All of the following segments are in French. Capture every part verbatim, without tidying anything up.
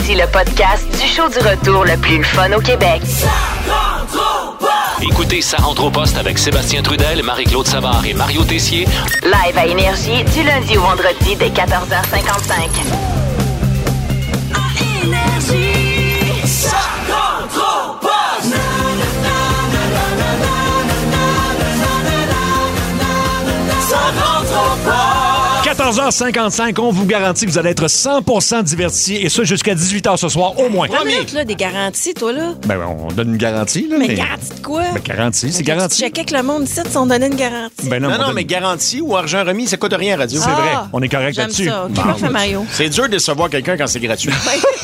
Voici le podcast du show du retour le plus le fun au Québec. Écoutez Ça rentre au poste avec Sébastien Trudel, Marie-Claude Savard et Mario Tessier. Live à Énergie du lundi au vendredi dès quatorze heures cinquante-cinq. À Énergie, ça rentre au poste. Ça rentre au poste. quatorze heures cinquante-cinq, on vous garantit que vous allez être cent pour cent divertis, et ça jusqu'à dix-huit heures ce soir, au moins. Trois minutes, là, des garanties, toi, là. Ben, on donne une garantie, là. Mais, mais... garantie de quoi? Ben, garantie, c'est garanti. Je checkais que le monde ici, on donnait une garantie. Ben non, non, non donne... mais garantie ou argent remis, ça coûte rien à radio. C'est Ah, vrai, on est correct j'aime là-dessus. Ça. Okay, parfait, Mario. C'est dur de savoir quelqu'un quand c'est gratuit.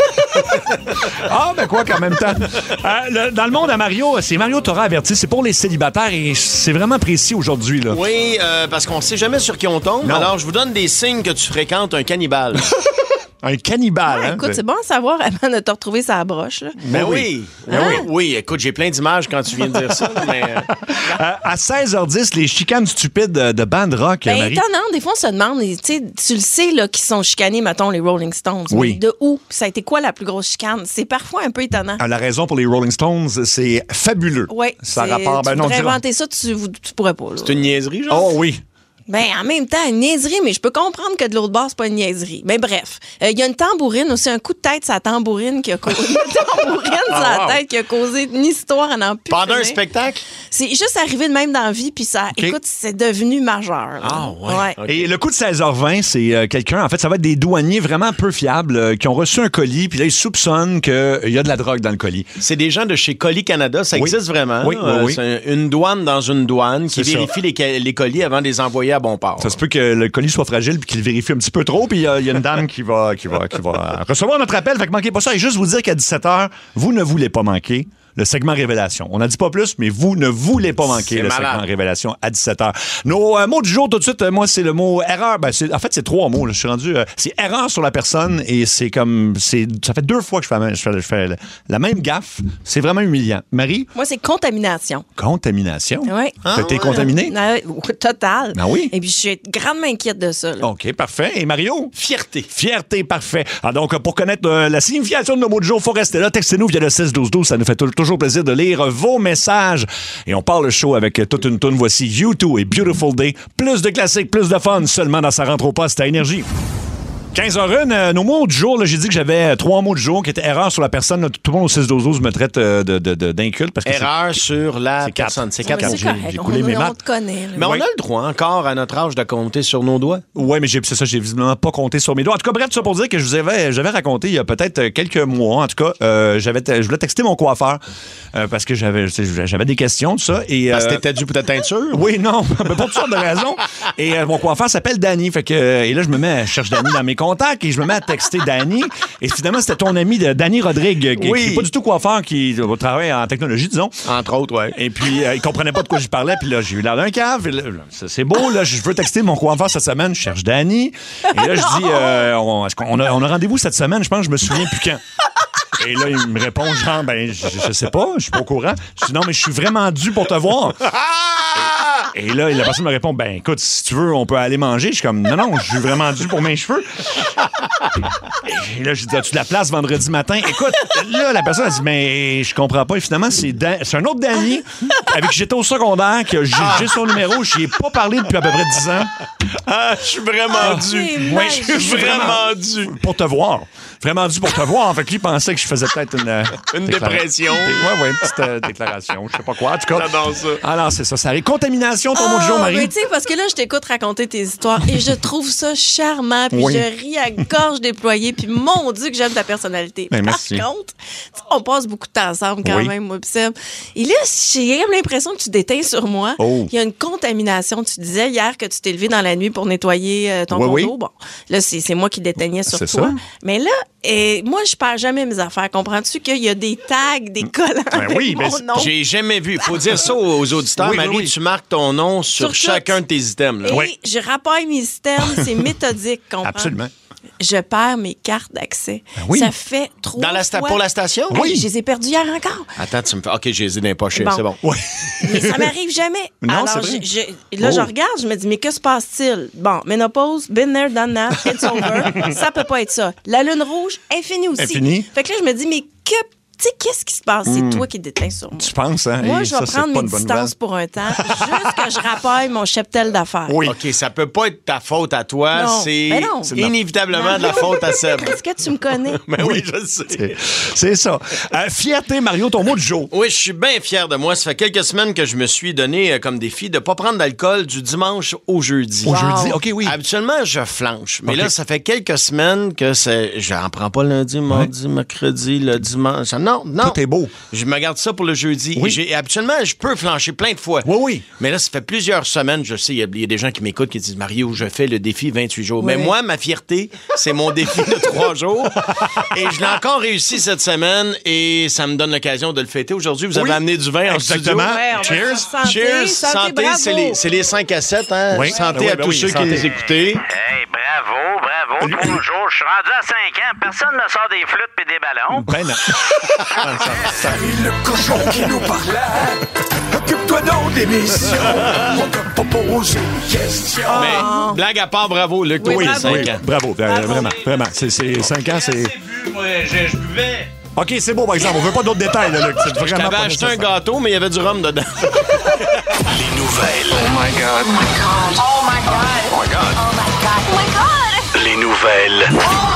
Ah, ben quoi qu'en même temps. Euh, le, dans le monde à Mario, c'est Mario t'aura averti, c'est pour les célibataires et c'est vraiment précis aujourd'hui, là. Oui, euh, parce qu'on sait jamais sur qui on tombe. Non. Alors, je vous donne des signes que tu fréquentes un cannibale. Un cannibale, Ouais, hein? écoute, c'est bon à savoir avant de te retrouver sa broche, là. Ben oui. Ben Hein? oui. Oui, écoute, j'ai plein d'images quand tu viens de dire ça, mais... Euh, à seize heures dix, les chicanes stupides de, de band rock, Ben, Marie. étonnant, des fois, on se demande, tu sais, tu le sais, là, qu'ils sont chicanés, mettons, les Rolling Stones. Oui. Mais de où? Ça a été quoi la plus grosse chicane? C'est parfois un peu étonnant. Ah, la raison pour les Rolling Stones, c'est fabuleux. Oui. Ça c'est- rapporte. Ben tu non, voudrais dis-le. inventer ça, tu, tu pourrais pas, là. C'est une niaiserie, genre? Oh oui. Ben, en même temps, une niaiserie, mais je peux comprendre que de l'autre bord, c'est pas une niaiserie. Mais bref, il euh, y a une tambourine aussi, un coup de tête sur la tambourine qui a causé une tambourine sur la wow. tête qui a causé une histoire en en plus. Pendant un finir. spectacle? C'est juste arrivé de même dans la vie, puis ça, OK. écoute, c'est devenu majeur. là. Ah, ouais. OK. Et le coup de seize heures vingt, c'est euh, quelqu'un, en fait, ça va être des douaniers vraiment peu fiables euh, qui ont reçu un colis, puis là, ils soupçonnent qu'il y a de la drogue dans le colis. C'est des gens de chez Colis Canada. Ça Oui. existe vraiment. Oui, oui, Euh, oui. C'est une douane dans une douane qui C'est ça. vérifie les, ca- les colis avant de les envoyer à bon port. Ça se peut que le colis soit fragile puis qu'il le vérifie un petit peu trop, puis il y, a il y a une dame qui va, qui, va, qui va recevoir notre appel. Fait que manquez pas ça. Et juste vous dire qu'à dix-sept heures, vous ne voulez pas manquer le segment Révélation. On n'en dit pas plus, mais vous ne voulez pas manquer C'est le malade. segment Révélation à dix-sept heures. Nos euh, mots du jour, tout de suite, euh, moi, c'est le mot erreur. Ben, c'est, en fait, c'est trois mots. Là. Je suis rendu... Euh, c'est erreur sur la personne et c'est comme... c'est Ça fait deux fois que je fais, la même- je fais, je fais la même gaffe. C'est vraiment humiliant. Marie, Moi, c'est contamination. contamination. Oui. T'as été ouais. contaminé? Euh, total. Ah oui? Et puis, je suis grandement inquiète de ça. là. OK, parfait. Et Mario? Fierté. Fierté, parfait. Ah, donc, pour connaître euh, la signification de nos mots de jour, faut rester là. Textez-nous via le six douze douze. Ça nous fait tou- toujours plaisir de lire vos messages. Et on part le show avec euh, toute une toune. Voici U deux et Beautiful Day. Plus de classiques, plus de fun, seulement dans sa rentre au poste à Énergie. quinze heures une, euh, nos mots du jour, là, j'ai dit que j'avais euh, trois mots du jour qui étaient erreur sur la personne. Là, tout le monde au six douze douze me traite euh, de, de, de- d'inculte. Parce que Erreur sur la c'est quatre. personne. C'est Ouais, quatre. mais c'est j'ai- correct. j'ai On, coulé mes on maths. te connaît. là. Mais on Oui. a le droit encore à notre âge de compter sur nos doigts. c'est... Ouais, mais j'ai, c'est ça, j'ai visiblement pas compté sur mes doigts. En tout cas, bref, tout ça pour dire que je vous avais, j'avais raconté il y a peut-être euh, quelques mois, en tout cas, euh, j'avais, je voulais texter mon coiffeur euh, parce que j'avais, tu sais, j'avais des questions, tout ça. Et, Parce que euh, t'étais dû pour ta teinture. Oui, non, mais pour toutes sortes de raisons. Et euh, mon coiffeur s'appelle Danny. Fait que, euh, et là, je me mets, je cherche Danny dans mes contacts et je me mets à texter Danny. Et finalement, c'était ton ami de Danny Rodrigue, qui, Oui. qui est pas du tout coiffeur, qui euh, travaille en technologie, disons. Entre autres, ouais. Et puis, euh, il comprenait pas de quoi je parlais. Puis là, j'ai eu l'air d'un cave. Et là, c'est c'est beau, là. Je veux texter mon coiffeur cette semaine. Je cherche Danny. Et là, je dis, euh, on, est-ce qu'on a, on a rendez-vous cette semaine? Je pense que je me souviens plus quand. Et là, il me répond, genre, ben, je, je sais pas, je suis pas au courant. Je dis, non, mais je suis vraiment dû pour te voir. Et là, la personne me répond, ben, écoute, si tu veux, on peut aller manger. Je suis comme, non, non, je suis vraiment dû pour mes cheveux. Et là, je dis, as-tu de la place vendredi matin? Écoute, là, la personne a dit, mais je comprends pas. Et finalement, c'est, Dan- c'est un autre Danny avec qui j'étais au secondaire, que j'ai, j'ai son numéro, je n'y ai pas parlé depuis à peu près dix ans. Ah, je suis vraiment dû. c'est Oui, nice. je suis vraiment dû. Pour te voir. Vraiment dû pour te voir. En fait, lui, il pensait que je faisais peut-être une... euh, Une déclara- dépression. Ouais, ouais, une petite euh, déclaration. Je sais pas quoi. En tout cas. J'adore ça. Ah non, c'est ça. Ça arrive. Contamination, ton mot du jour, Ah, Marie. mais tu sais, parce que là, je t'écoute raconter tes histoires et je trouve ça charmant. Puis Oui. je ris à gorge déployée. Puis mon Dieu, que j'aime ta personnalité. Ben, Par merci. contre, tu sais, on passe beaucoup de temps ensemble quand Oui. même, moi, pis Seb. Et là, j'ai comme l'impression que tu déteins sur moi. Oh. Il y a une contamination. Tu disais hier que tu t'es levé dans la nuit pour nettoyer euh, ton Oui, condo. oui. Bon, là, c'est, c'est moi qui déteignais sur C'est toi. ça. Mais là, et moi, je perds jamais mes affaires. Comprends-tu qu'il y a des tags, des collants Ben avec oui, mon ben c'est- nom? J'ai jamais vu. Faut dire ça aux auditeurs. Oui, oui, Marie, oui. tu marques ton nom sur, Sur tout. chacun de tes items. Là. Et Oui. je rappaille mes systèmes, c'est méthodique, comprends? Absolument. je perds mes cartes d'accès. Ben oui. Ça fait trop Dans la sta- fois. pour la station? Hey, Oui. je les ai perdus hier encore. Attends, tu me fais. OK, j'ai les ai dans les poches, Bon. c'est bon. Oui. Mais ça m'arrive jamais. Non, Alors, c'est vrai. je, je- là, Oh. je regarde, je me dis, mais que se passe-t-il? Bon, ménopause, been there, done that, it's over. Ça peut pas être ça. La lune rouge, infinie aussi. Infinie. Fait que là, je me dis, mais que... Tu sais, qu'est-ce qui se passe? C'est toi qui déteins sur moi. Tu penses, hein? Moi, Hey, je vais ça, c'est prendre pas mes une bonne distances pour un temps, juste que je rapaille mon cheptel d'affaires. Oui. OK, ça peut pas être ta faute à toi, Non. c'est Ben non. c'est inévitablement de la faute à Seb. Est-ce que tu me connais? Ben oui, je le sais. C'est- C'est ça. Euh, fierté, Mario, ton mot du jour. Oui, je suis bien fier de moi. Ça fait quelques semaines que je me suis donné euh, comme défi de pas prendre d'alcool du dimanche au jeudi. Au jeudi, OK, oui. Habituellement, je flanche. Mais OK. là, ça fait quelques semaines que c'est... j'en prends pas lundi, mardi, mercredi, le dimanche. Non, non. Tout est beau. Je me garde ça pour le jeudi. Oui. J'ai- habituellement, je peux flancher plein de fois. Oui, oui. Mais là, ça fait plusieurs semaines, je sais, il y, a- il y a des gens qui m'écoutent qui disent, Mario, je fais le défi vingt-huit jours. Oui. Mais moi, ma fierté, c'est mon défi de trois jours. Et je l'ai encore réussi cette semaine et ça me donne l'occasion de le fêter. Aujourd'hui, vous avez Oui. amené du vin en studio. Exactement. Ouais, on va Cheers. faire santé, Cheers, santé, santé, bravo. c'est les, c'est les cinq à sept, hein? Oui. Santé Oui, à ben tous oui, ceux santé. qui les écoutaient. Hey, bravo, bravo. Bonjour, je suis rendu à cinq ans. Personne ne sort des flûtes et des ballons. Ben non. Le cochon qui nous parlait. Occupe-toi donc des missions. On t'a pas posé de questions. Mais blague à part, bravo, Luc. Oui, Oui, bravo. cinq Oui, ans. bravo. Euh, vraiment, vraiment. C'est, c'est cinq ans, c'est... Je buvais. OK, c'est beau, par exemple. On veut pas d'autres détails, là, Luc. C'est vraiment J'avais pas acheté un nécessaire. gâteau, mais il y avait du rhum dedans. Les nouvelles. Oh my God. Oh my God. Oh my God. Oh my God. Les nouvelles.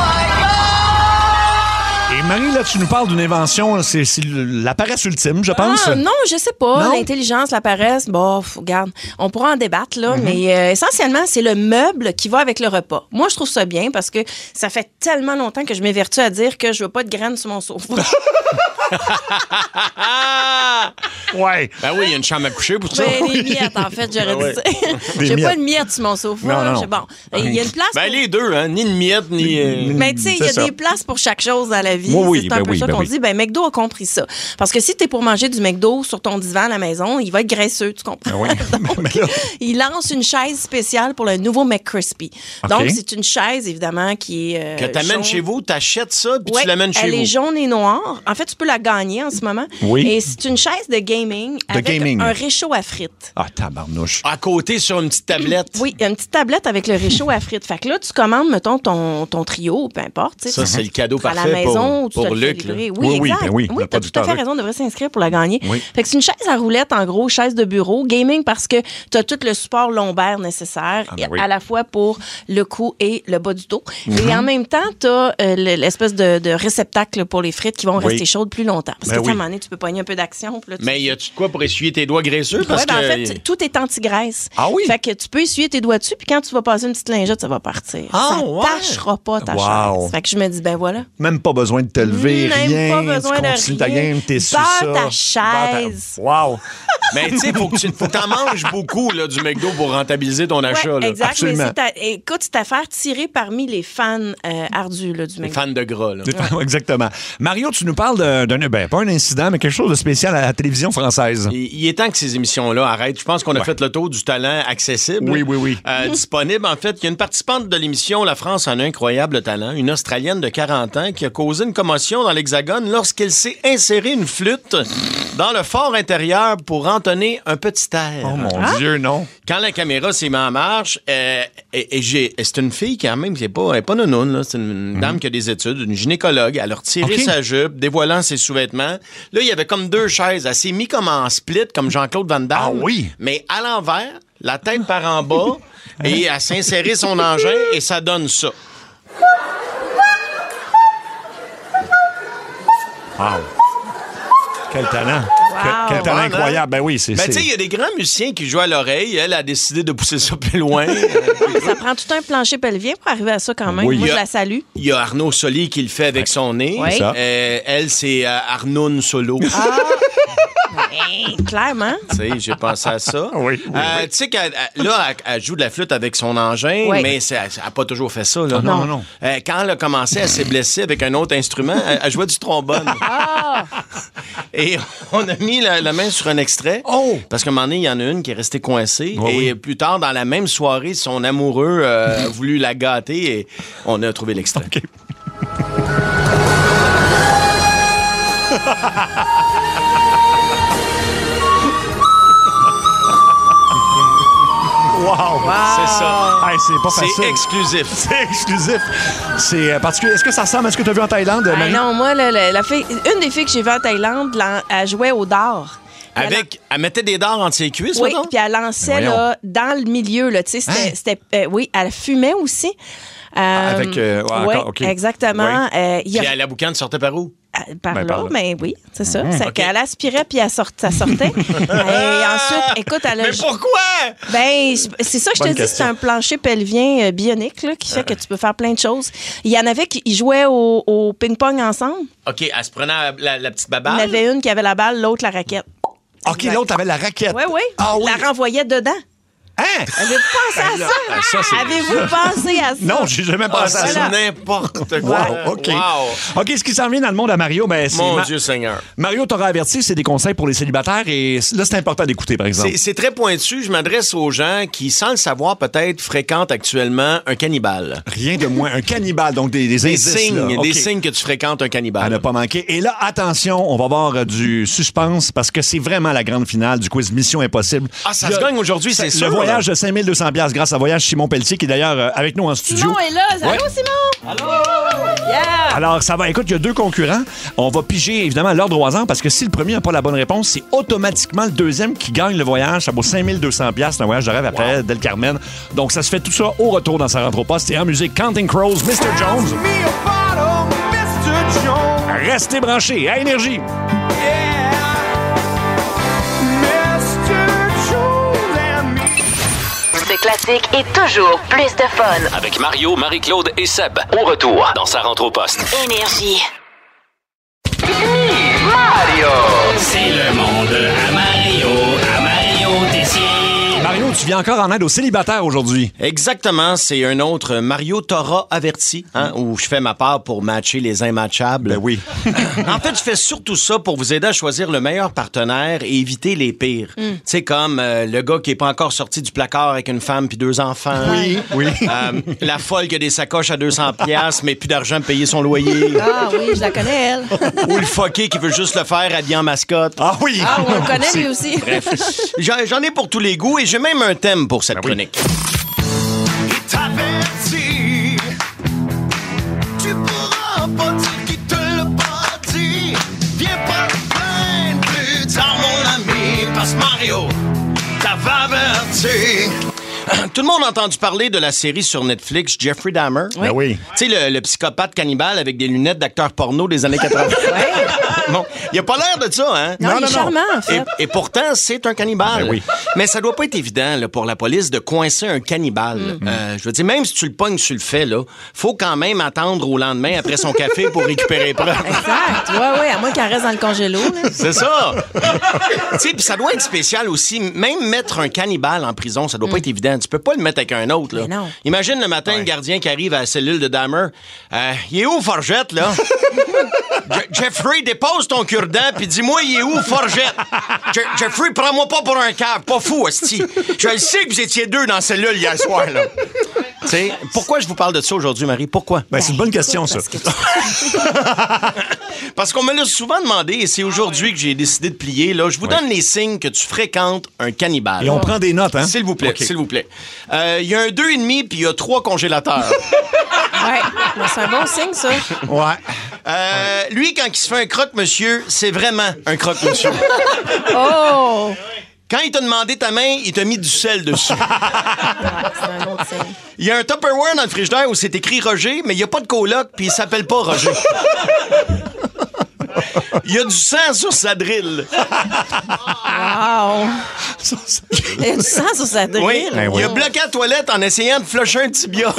Et Marie, là, tu nous parles d'une invention, là, c'est, c'est la paresse ultime, je pense. Ah, non, je sais pas. Non? L'intelligence, la paresse, bon, f- regarde, on pourra en débattre, là, Mm-hmm. mais euh, essentiellement, c'est le meuble qui va avec le repas. Moi, je trouve ça bien parce que ça fait tellement longtemps que je m'évertue à dire que je veux pas de graines sur mon sofa. Ouais. Ben oui, il y a une chambre à coucher pour ça. Ben, les miettes, en fait, j'aurais Ben dû dire. Des J'ai pas miettes. de miettes sur mon sofa. Non, non, non. J'ai- Bon, il y a une place. Ben pour- les deux, hein. Ni de miettes, ni... euh, Mais tu sais, il y C'est a ça. des places pour chaque chose dans la vie. Oui, oui, c'est un ben peu oui, ça ben qu'on oui. dit. Ben, McDo a compris ça. Parce que si t'es pour manger du McDo sur ton divan à la maison, il va être graisseux, tu comprends? Ah oui. Donc, Mais là- il lance une chaise spéciale pour le nouveau McCrispy. OK. Donc, c'est une chaise, évidemment, qui est. euh, Que t'amènes jaune. chez vous, t'achètes ça, puis Ouais, tu l'amènes chez elle vous. est jaune et noire. En fait, tu peux la gagner en ce moment. Oui. Et c'est une chaise de gaming avec gaming. un réchaud à frites. Ah, tabarnouche. À côté, sur une petite tablette. Oui, il y a une petite tablette avec le réchaud à frites. Fait que là, tu commandes, mettons, ton, ton trio, peu importe. tu sais, Ça, tu- c'est le cadeau à la parfait maison, pour, ou tu te pour le fais Luc. là. livrer. Oui, Oui, oui, exact. ben oui, le t'as tout à producteur fait Luc. raison, on devrait s'inscrire pour la gagner. Oui. Fait que c'est une chaise à roulette, en gros, chaise de bureau, gaming parce que tu as tout le support lombaire nécessaire, Ah, ben oui. à la fois pour le cou et le bas du dos. Mm-hmm. Et en même temps, tu as l'espèce de, de réceptacle pour les frites qui vont Oui. rester chaudes plus longtemps. Parce Ben que, tu sais, à oui. un moment donné, tu peux pogner un peu d'action. puis là, tu- Mais y a-tu de quoi pour essuyer tes doigts graisseux? Parce Ouais, ben, que... en fait, tout est anti-graisse. Ah oui? Fait que tu peux essuyer tes doigts dessus, puis quand tu vas passer une petite lingette, ça va partir. Ah, ça ouais? tâchera pas ta Wow. chaise. Fait que je me dis, ben voilà. Même pas besoin de te lever, Même rien. pas besoin tu de continues ta rien. game, t'es sur Beurre ça. ta Beurre ta- chaise. Wow. Mais tu sais, faut que tu faut que t'en manges beaucoup là, du McDo pour rentabiliser ton achat. Ouais, là. exact. absolument. Mais c'est ta- écoute, c'est à faire tirer parmi les fans euh, ardus là, du Les McDo. fans de gras. Là. Exactement. Mario, tu nous parles d'un, d'un- ben, pas un incident, mais quelque chose de spécial à la télévision française. Il, il est temps que ces émissions-là arrêtent. Je pense qu'on a Ouais. fait le tour du talent accessible. Oui, oui, oui. Euh, disponible, en fait. Il y a une participante de l'émission La France a un incroyable talent, une Australienne de quarante ans qui a causé une commotion dans l'Hexagone lorsqu'elle s'est insérée une flûte dans le fort intérieur pour entonner un petit air. Oh mon Dieu, non. Quand la caméra s'est mise en marche, euh, et, et j'ai, c'est une fille quand même qui n'est pas, elle est pas nounoune, là. C'est une dame qui a des études, une gynécologue. Elle a retiré OK. sa jupe, dévoilant ses sous-vêtements. Là, il y avait comme deux chaises. Elle s'est mise comme en split, comme Jean-Claude Van Damme. Ah oui? Mais à l'envers, la tête par en bas, et elle s'est insérée son engin, et ça donne ça. Wow. Quel talent. Quel, quel talent Bon, hein? incroyable. Ben oui, c'est... Ben, c'est- tu sais, il y a des grands musiciens qui jouent à l'oreille. Elle a décidé de pousser ça plus loin. Ça prend tout un plancher pelvien pour arriver à ça quand même. Oui. Moi, Il y je a- la salue. Il y a Arnaud Soli qui le fait avec son nez. Oui. Ça. Euh, elle, c'est euh, Arnoun Solo. Hey, clairement. Tu sais, j'ai pensé à ça. Oui, oui, Euh, oui. Tu sais qu'elle elle- là, elle, elle joue de la flûte avec son engin, Oui. mais c'est- elle n'a pas toujours fait ça. Là. non, non, non. Euh, quand elle a commencé, elle s'est blessée avec un autre instrument. Elle, elle jouait du trombone. Ah! Et on a mis la, la main sur un extrait. Oh! Parce qu'à un moment donné, il y en a une qui est restée coincée. Oh, et oui. plus tard, dans la même soirée, son amoureux euh, a voulu la gâter et on a trouvé l'extrait. OK. Wow! C'est ça. Hey, c'est pas C'est facile. exclusif. C'est exclusif. C'est euh, particulier. Est-ce que ça ressemble à ce que tu as vu en Thaïlande, Ah Marie? non, moi, la, la- la fille, une des filles que j'ai vues en Thaïlande, la- elle jouait au dard. Puis elle Avec, elle mettait des dards entre ses cuisses, Oui, mettons? puis elle lançait Voyons. là, dans le milieu. Là, tu sais, c'était, Hein? c'était, euh, oui, elle fumait aussi. Euh, Avec, euh, ouais, oui, encore, OK. exactement. Euh, il y a- Puis la boucane sortait par où? euh, par Ben, là, par là. mais oui, c'est ça. C'est OK. qu'elle aspirait puis elle sort- ça sortait. Et ensuite, écoute, elle a... Mais pourquoi? Ben, c'est ça que je te Bonne dis, question. c'est un plancher pelvien euh, bionique là, qui fait que tu peux faire plein de choses. Il y en avait qui ils jouaient au, au ping-pong ensemble. OK, elle se prenait la, la- la petite Il y en baballe. avait une qui avait la balle, l'autre la raquette. OK, l'autre avait la raquette. Oui, oui. Ah oui. La renvoyait dedans. Hein? Avez-vous pensé à là, ça? ça, c'est- Avez-vous pensé à ça? Non, j'ai jamais Ah, pensé à c'est ça. n'importe quoi. Wow, OK. Wow. OK, ce qui s'en vient dans le monde à Mario, ben, c'est. Mon Ma- Dieu Seigneur. Mario t'aura averti, c'est des conseils pour les célibataires et là, c'est important d'écouter, par exemple. C'est, c'est très pointu. Je m'adresse aux gens qui, sans le savoir, peut-être fréquentent actuellement un cannibale. Rien de moins. Un cannibale, donc des, des Des indices. signes, là. des OK. signes que tu fréquentes un À cannibale. ne pas manquer. Et là, attention, on va avoir euh, du suspense parce que c'est vraiment la grande finale du quiz Mission Impossible. Ah, ça Le- se gagne aujourd'hui, c'est Le sûr. voyage de cinq mille deux cents dollars grâce à Voyage Simon Pelletier qui est d'ailleurs euh, avec nous en studio. Simon est là. Allô, Ouais. Simon? Allô? Yeah! Alors, ça va. Écoute, il y a deux concurrents. On va piger, évidemment, l'ordre au hasard parce que si le premier n'a pas la bonne réponse, c'est automatiquement le deuxième qui gagne le voyage. Ça vaut cinq mille deux cents dollars. C'est un voyage de rêve après Del Carmen. Donc, ça se fait tout ça au retour dans sa rentre au poste. Et en musique, Counting Crows, mister Jones. Restez branchés à Énergie. Le classique est toujours plus de fun. Avec Mario, Marie-Claude et Seb. Au retour dans sa rentre au poste. Énergie. C'est le monde à Mario, à Mario Tessier. Mario, tu viens encore en aide aux célibataires aujourd'hui. Exactement, c'est un autre Mario t'aura averti, hein, où je fais ma part pour matcher les immatchables. Ben oui. En fait, je fais surtout ça pour vous aider à choisir le meilleur partenaire et éviter les pires. Tu sais, comme euh, le gars qui est pas encore sorti du placard avec une femme puis deux enfants. Oui, oui. Euh, la folle qui a des sacoches à deux cents piastres, mais plus d'argent pour payer son loyer. Ah oui, je la connais, elle. Ou le fucké qui veut juste le faire habillé en mascotte. Ah oui. Ah, on le connaît lui aussi. Bref, j'en j'en ai pour tous les goûts et j'ai même un thème pour cette Ben oui. chronique. T'avertis, tu pourras pas dire qui te l'a pas dit. Viens pas te plaindre plus tard, mon ami, parce que Mario t'avait averti. Tout le monde a entendu parler de la série sur Netflix Jeffrey Dahmer. Ben oui. Tu sais, le, le psychopathe cannibale avec des lunettes d'acteur porno des années quatre-vingts. Bon, il a pas l'air de ça, hein? Non, il est charmant, en fait. Et, et pourtant, c'est un cannibale. Ben oui. Mais ça doit pas être évident là, pour la police de coincer un cannibale. Euh, je veux dire, même si tu le pognes sur le fait, là, faut quand même attendre au lendemain après son café pour récupérer preuve. Exact. Oui, oui, à moins qu'elle reste dans le congélo. Là. C'est ça. Tu sais, puis ça doit être spécial aussi. Même mettre un cannibale en prison, ça doit pas être évident. Tu peux pas le mettre avec un autre, là. Mais non. Imagine le matin, le gardien qui arrive à la cellule de Dahmer. Euh, il est où, Forgette, là? Je- Jeffrey, dépose ton cure-dent, puis dis-moi, il est où, Forgette? Je- Jeffrey, prends-moi pas pour un cave. Pas fou, hostie. Je le sais que vous étiez deux dans la cellule hier soir, là. Tu sais, pourquoi je vous parle de ça aujourd'hui, Marie? Pourquoi? Ben, c'est une bonne question, ça. Parce que tu- Parce qu'on me l'a souvent demandé et c'est aujourd'hui que j'ai décidé de plier. Là. Je vous donne les signes que tu fréquentes un cannibale. Et on prend des notes, hein? S'il vous plaît, OK. s'il vous plaît. Euh, Il y a un deux et demi puis il y a trois congélateurs. Ouais, mais c'est un bon signe, ça. Ouais. Euh, lui, quand il se fait un croque-monsieur, c'est vraiment un croque-monsieur. Oh! Quand il t'a demandé ta main, il t'a mis du sel dessus. Ouais, c'est un autre signe. Il y a un Tupperware dans le frigidaire où c'est écrit Roger, mais il n'y a pas de coloc puis il s'appelle pas Roger. Il y a du sang sur sa drill. Wow! Il y a du sang sur sa drill. Oui, Ben il oui. a bloqué la toilette en essayant de flusher un tibia.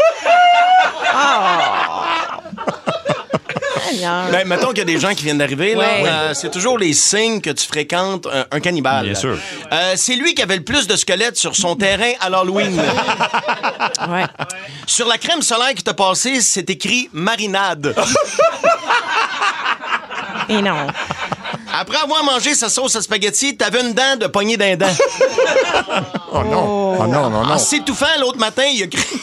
Seigneur. Ben, mettons qu'il y a des gens qui viennent d'arriver, là. Ouais. Euh, c'est toujours les signes que tu fréquentes un, un cannibale. Bien sûr. Euh, c'est lui qui avait le plus de squelettes sur son terrain à l'Halloween. Ouais. Sur la crème solaire qui t'a passée, c'est écrit marinade. Et non. Après avoir mangé sa sauce à spaghetti, t'avais une dent de poignée d'un dent. Oh non. Oh non, non, non. En s'étouffant l'autre matin, il a crié.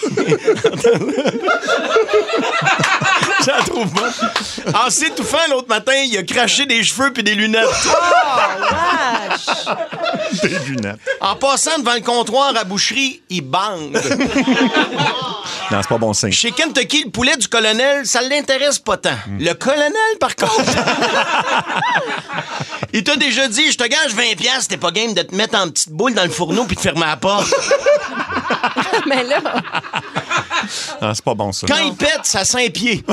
J'en trouve pas. En s'étouffant l'autre matin, il a craché des cheveux puis des lunettes. Oh, vache! Des lunettes. En passant devant le comptoir à boucherie, il bande. Non, c'est pas bon signe. Chez Kentucky, le poulet du colonel, ça l'intéresse pas tant. Mm. Le colonel, par contre... il t'a déjà dit, je te gage vingt piastres, t'es pas game de te mettre en petite boule dans le fourneau puis de fermer la porte. Mais là... Non, c'est pas bon, ça. Quand non. Il pète, ça cinq pieds.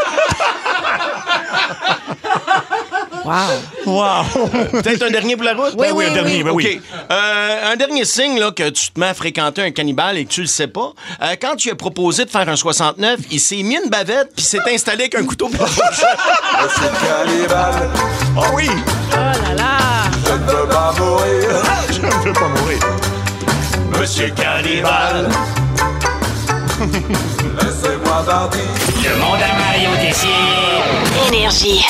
Wow. Wow. Peut-être un dernier pour la route? Oui, ben oui, oui, un dernier. oui. Ben oui. OK. Euh, un dernier signe là, que tu te mets à fréquenter un cannibale et que tu le sais pas. Euh, quand tu as proposé de faire un soixante-neuf, il s'est mis une bavette puis s'est installé avec un couteau pour Monsieur cannibale. Ah oh, oui. Oh là là. Je ne veux pas mourir. Je ne veux pas mourir. Monsieur cannibale. Laissez-moi partir. Le monde à Mario Tessier. Énergie.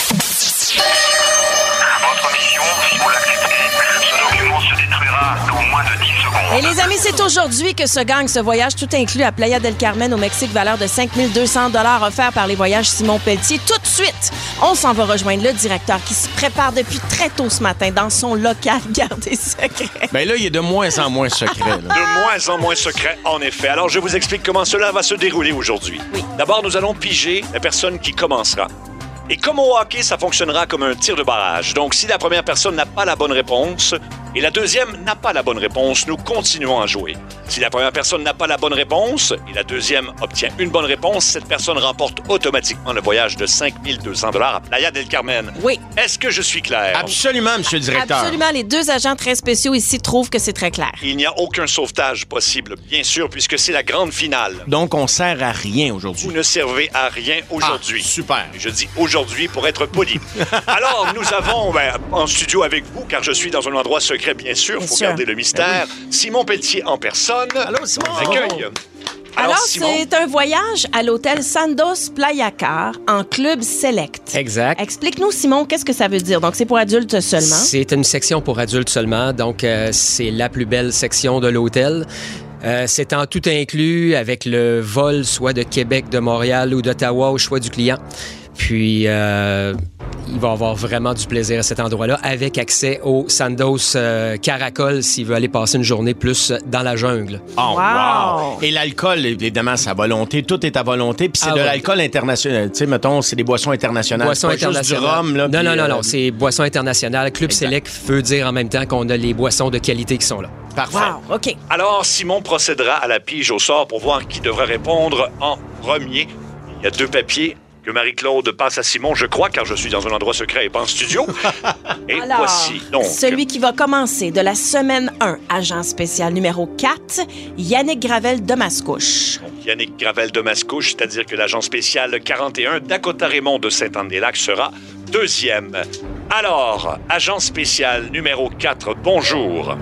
Votre mission, si vous l'acceptez, ce document se détruira dans moins de dix secondes. Et les amis, c'est aujourd'hui que se gagne ce voyage tout inclus à Playa del Carmen au Mexique, valeur de cinq mille deux cents dollars offert par les voyages Simon Pelletier. Tout de suite, on s'en va rejoindre le directeur qui se prépare depuis très tôt ce matin dans son local gardé secret. Ben là, il est de moins en moins secret. Là. De moins en moins secret, en effet. Alors, je vous explique comment cela va se dérouler aujourd'hui. Oui. D'abord, nous allons piger la personne qui commencera. Et comme au hockey, ça fonctionnera comme un tir de barrage. Donc, si la première personne n'a pas la bonne réponse et la deuxième n'a pas la bonne réponse, nous continuons à jouer. Si la première personne n'a pas la bonne réponse et la deuxième obtient une bonne réponse, cette personne remporte automatiquement le voyage de cinq mille deux cents dollars à Playa del Carmen. Oui. Est-ce que je suis clair? Absolument, monsieur le directeur. Absolument. Les deux agents très spéciaux ici trouvent que c'est très clair. Il n'y a aucun sauvetage possible, bien sûr, puisque c'est la grande finale. Donc, on sert à rien aujourd'hui. Vous ne servez à rien aujourd'hui. Ah, super. Je dis aujourd'hui pour être poli. Alors, nous avons, ben, en studio avec vous, car je suis dans un endroit secret, bien sûr, il faut sûr. garder le mystère, Ben oui. Simon Pelletier en personne. Allô, Simon. Vous accueille. Alors, Simon, c'est un voyage à l'hôtel Sandos Playa Car en club select. Exact. Explique-nous, Simon, qu'est-ce que ça veut dire? Donc, c'est pour adultes seulement? C'est une section pour adultes seulement, donc euh, c'est la plus belle section de l'hôtel. Euh, c'est en tout inclus avec le vol soit de Québec, de Montréal ou d'Ottawa au choix du client. Puis, euh, il va avoir vraiment du plaisir à cet endroit-là avec accès au Sandos euh, Caracol s'il veut aller passer une journée plus dans la jungle. Oh, Wow. wow! Et l'alcool, évidemment, c'est à volonté. Tout est à volonté. Puis c'est Ah de ouais. l'alcool international. Tu sais, mettons, c'est des boissons internationales. Boissons C'est pas juste du internationales. rhum, là. non, puis, non, non, euh, non, c'est boissons internationales. Club Exact. Select veut dire en même temps qu'on a les boissons de qualité qui sont là. Parfait. Wow, OK. alors, Simon procédera à la pige au sort pour voir qui devrait répondre en premier. Il y a deux papiers que Marie-Claude passe à Simon, je crois, car je suis dans un endroit secret et pas en studio. Et Alors, voici, donc... celui qui va commencer de la semaine un, agent spécial numéro quatre, Yannick Gravel de Mascouche. Yannick Gravel de Mascouche, c'est-à-dire que l'agent spécial quarante et un, Dakota Raymond de Sainte-Anne-des-Lacs, sera deuxième. Alors, agent spécial numéro quatre, bonjour.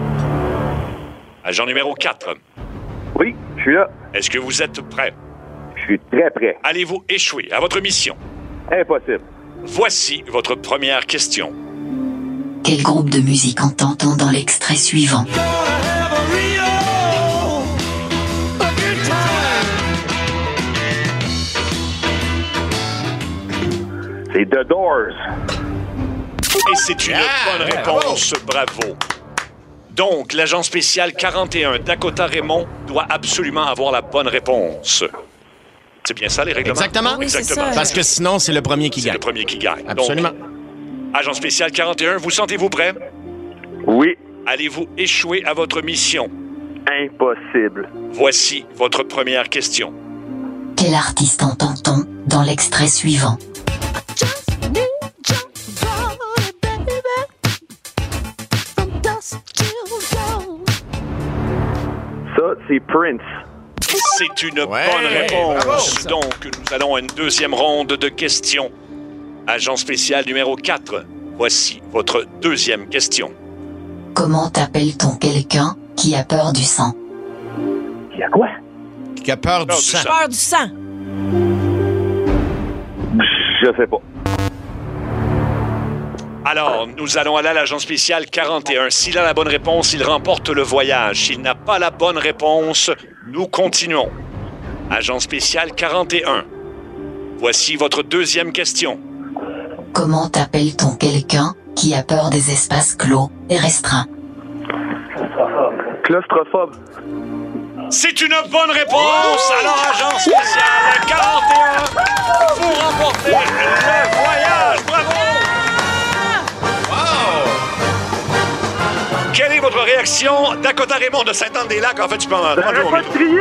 Agent numéro quatre, Oui, je suis là. est-ce que vous êtes prêt? Je suis très prêt. Allez-vous échouer à votre mission? Impossible. Voici votre première question. Quel groupe de musique entend-on dans l'extrait suivant? C'est The Doors. Et c'est une Yeah! bonne réponse, bravo. Donc, l'agent spécial quarante et un, Dakota Raymond, doit absolument avoir la bonne réponse. C'est bien ça, les règlements? Exactement. Oui, c'est Exactement. ça. Parce que sinon, c'est le premier qui C'est gagne. le premier qui gagne. Absolument. Donc, agent spécial quarante et un, vous sentez-vous prêt? Oui, Allez-vous échouer à votre mission? impossible. Voici votre première question. Quel artiste entend-on dans l'extrait suivant? Ça, c'est Prince. C'est une Ouais, bonne réponse. bravo. Donc, nous allons à une deuxième ronde de questions. Agent spécial numéro quatre, voici votre deuxième question. Comment appelle-t-on quelqu'un qui a peur du sang? Il y a quoi? Qui a peur du Peur du sang. sang. Peur du sang. Je sais pas. Alors, nous allons aller à l'agent spécial quarante et un. S'il a la bonne réponse, il remporte le voyage. S'il n'a pas la bonne réponse, nous continuons. Agent spécial quarante et un. Voici votre deuxième question. Comment appelle-t-on quelqu'un qui a peur des espaces clos et restreints? Claustrophobe. C'est une bonne réponse! Alors, agent spécial quarante et un, vous remportez le voyage! Bravo! Wow! Quelle est votre réaction? Dakota Raymond de Sainte-Anne-des-Lacs. En fait, tu peux en prendre au micro.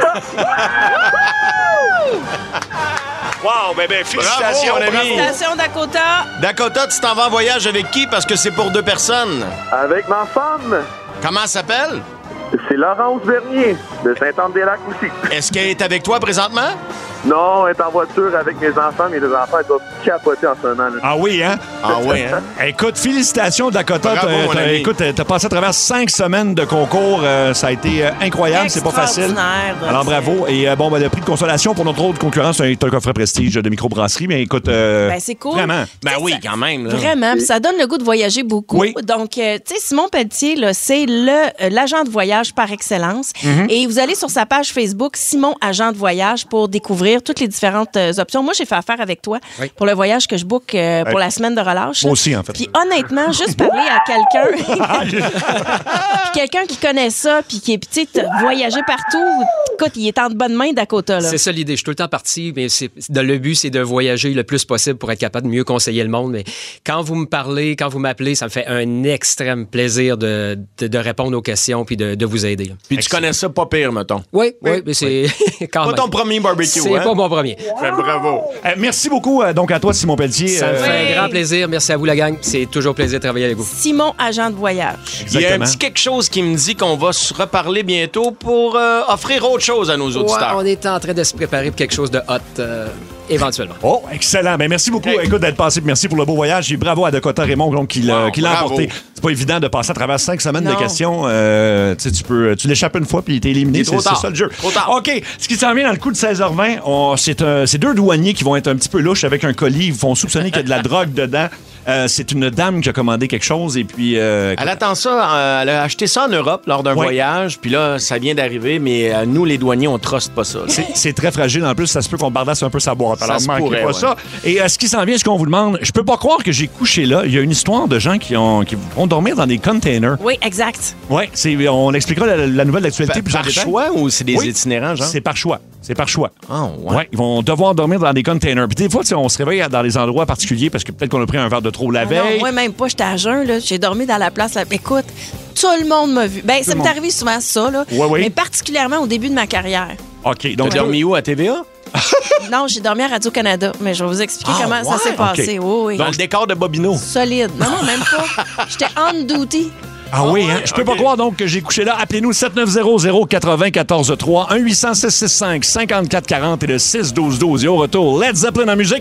Wow, ben, ben félicitations, bravo, mon ami. Félicitations, Dakota. Dakota, tu t'en vas en voyage avec qui? Parce que c'est pour deux personnes. Avec ma femme. Comment elle s'appelle? C'est Laurence Bernier, de Sainte-Anne-des-Lacs aussi. Est-ce qu'elle est avec toi présentement? Non, elle est en voiture avec mes enfants, mais les enfants, ils doivent capoter en ce moment. Là. Ah oui, hein? Ah oui, hein? Écoute, félicitations, Dakota. Bravo, T'as- mon t'as- ami. écoute, t'as passé à travers cinq semaines de concours. Euh, ça a été euh, incroyable. C'est pas facile. Extraordinaire, donc, Alors, bravo. Et euh, bon, ben, le prix de consolation pour notre autre concurrent, c'est un, c'est un coffret prestige de microbrasserie. Mais écoute, euh, Ben, c'est cool. vraiment. Ben oui, quand même. Là. Vraiment, puis ça donne le goût de voyager beaucoup. Oui. Donc, euh, tu sais, Simon Pelletier, là, c'est le euh, l'agent de voyage par excellence. Mm-hmm. Et vous allez sur sa page Facebook, Simon Agent de voyage, pour découvrir toutes les différentes euh, options. Moi, j'ai fait affaire avec toi Oui. pour le voyage que je book euh, pour la semaine de relâche. Moi aussi, en fait. Puis honnêtement, juste parler à quelqu'un, puis quelqu'un qui connaît ça, puis qui est petit, voyager partout, écoute, il est en de bonnes mains, Dakota. Là. C'est ça l'idée. Je suis tout le temps parti, mais c'est, de, le but, c'est de voyager le plus possible pour être capable de mieux conseiller le monde. Mais quand vous me parlez, quand vous m'appelez, ça me fait un extrême plaisir de, de, de répondre aux questions puis de, de vous aider. Là. Puis tu connais ça pas pire, mettons. Oui, oui, mais c'est quand Pas même. ton premier barbecue, C'est hein? pas mon premier. Ben, bravo. Euh, merci beaucoup euh, donc à toi, Simon Pelletier. Ça me Euh, fait Oui. un grand plaisir. Merci à vous, la gang. C'est toujours plaisir de travailler avec vous. Simon Agent de voyage. Il y a un Exactement. petit quelque chose qui me dit qu'on va se reparler bientôt pour euh, offrir autre chose à nos Ouais, auditeurs. on est en train de se préparer pour quelque chose de hot, euh, éventuellement. Oh, excellent. Ben, merci beaucoup, Hey. écoute, d'être passé. Merci pour le beau voyage. Et bravo à Dakota Raymond donc, qui l'a Wow, qui l'a bravo. emporté. C'est pas évident de passer à travers cinq semaines Non. de questions. Euh, tu sais, tu peux, tu l'échappes une fois puis t'es éliminé. Il est C'est trop c'est tard. ça le jeu. Trop tard. OK. Ce qui s'en vient dans le coup de seize heures vingt, on- c'est un- c'est deux douaniers qui vont être un petit peu louches avec un colis. Ils vont soupçonner qu'il y a de la drogue dedans. Euh, c'est une dame qui a commandé quelque chose et puis... euh, Elle attend ça, euh, elle a acheté ça en Europe lors d'un Ouais. voyage, puis là, ça vient d'arriver, mais euh, nous, les douaniers, on truste pas ça. là. C'est- C'est très fragile. En plus, ça se peut qu'on bardasse un peu sa boîte. Ça Alors, se manquez pourrait, pas ouais. ça. Et euh, ce qui s'en vient, ce qu'on vous demande, je peux pas croire que j'ai couché là. Il y a une histoire de gens qui, ont, qui vont dormir dans des containers. Oui, exact. Oui, on expliquera la, la nouvelle d'actualité plus en Par détail. choix ou c'est des Oui. itinérants, genre? C'est par choix. C'est par choix. Ah, ouais. Ouais, ils vont devoir dormir dans des containers. Puis des fois, tu sais, on se réveille dans des endroits particuliers parce que peut-être qu'on a pris un verre de trop la Ah non, veille. moi, même pas, j'étais à jeun, là. J'ai dormi dans la place. Là. Écoute, tout le monde m'a vu. Ben, ça le m'est monde. arrivé souvent, ça, là. Ouais, oui. Mais particulièrement au début de ma carrière. OK, donc... T'as dormi où, à T V A? Non, j'ai dormi à Radio-Canada, mais je vais vous expliquer Ah, comment ça ouais? s'est passé. OK. Oui, oui. Dans le décor de Bobino. Solide. Non, non, même pas. J'étais on duty. Ah oui, hein? Je peux pas croire donc que j'ai couché là. Appelez-nous sept neuf zéro zéro quatre-vingt quatorze trois, un huit cents six six cinq cinquante-quatre quarante et le six douze douze. Et au retour, Led Zeppelin en musique.